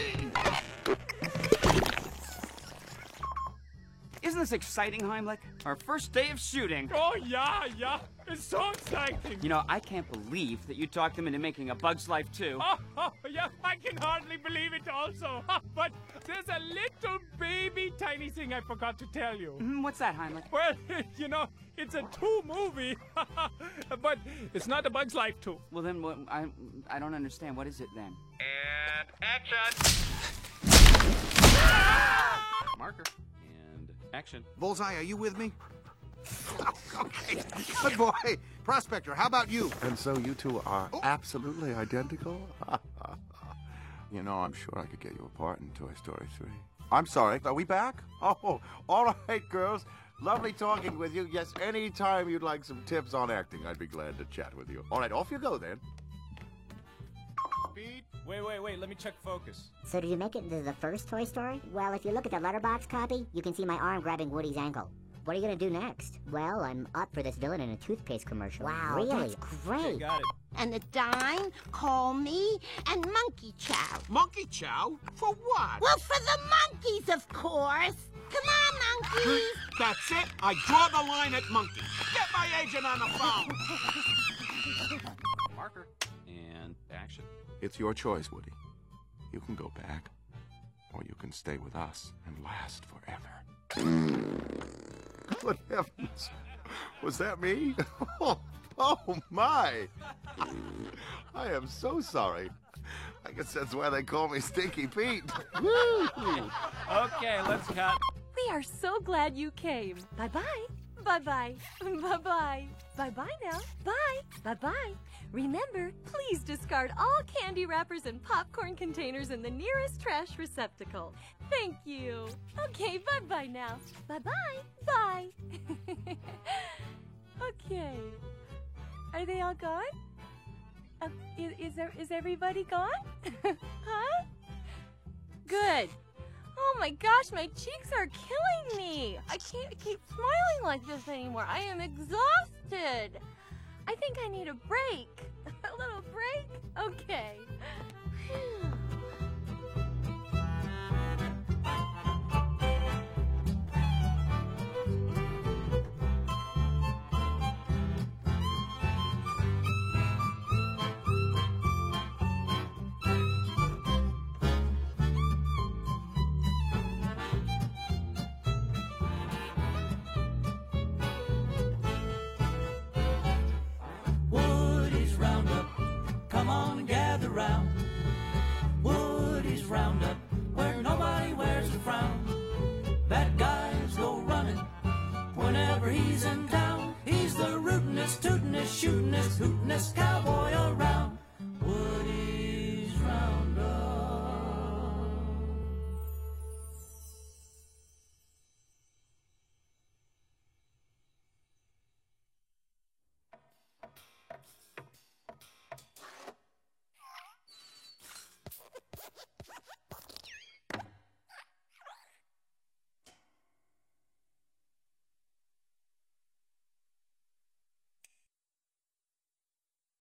Isn't this exciting, Heimlich? Our first day of shooting. Oh, yeah, yeah. It's so exciting. You know, I can't believe that you talked them into making A Bug's Life too. Oh, oh, yeah, I can hardly believe it also. But there's a little baby tiny thing I forgot to tell you. Mm, what's that, Heimlich? Well, you know, it's a two movie. But it's not A Bug's Life two. Well, then, what, I, I don't understand. What is it, then? And action. Marker. And action. Bullseye, are you with me? Okay, good boy. Prospector, how about you? And so you two are absolutely identical? You know, I'm sure I could get you a part in Toy Story three. I'm sorry, are we back? Oh, all right, girls. Lovely talking with you. Yes, anytime you'd like some tips on acting, I'd be glad to chat with you. All right, off you go then. Speed. Wait, wait, wait. Let me check focus. So did you make it into the first Toy Story? Well, if you look at the letterbox copy, you can see my arm grabbing Woody's ankle. What are you gonna do next? Well, I'm up for this villain in a toothpaste commercial. Wow, really? That's great. Got it. And a dime, call me, and Monkey Chow. Monkey Chow? For what? Well, for the monkeys, of course. Come on, monkeys. That's it. I draw the line at monkeys. Get my agent on the phone. Marker. And action. It's your choice, Woody. You can go back, or you can stay with us and last forever. Good heavens. Was that me? Oh, oh my. I am so sorry. I guess that's why they call me Stinky Pete. Woo! Okay, let's cut. We are so glad you came. Bye-bye. Bye-bye. Bye-bye. Bye-bye now. Bye. Bye-bye. Remember, please discard all candy wrappers and popcorn containers in the nearest trash receptacle. Thank you. Okay, bye-bye now. Bye-bye. Bye. Okay. Are they all gone? Uh, is, is there is everybody gone? Huh? Good. Oh my gosh, my cheeks are killing me. I can't keep smiling like this anymore. I am exhausted. I think I need a break. A little break? Okay. Phew.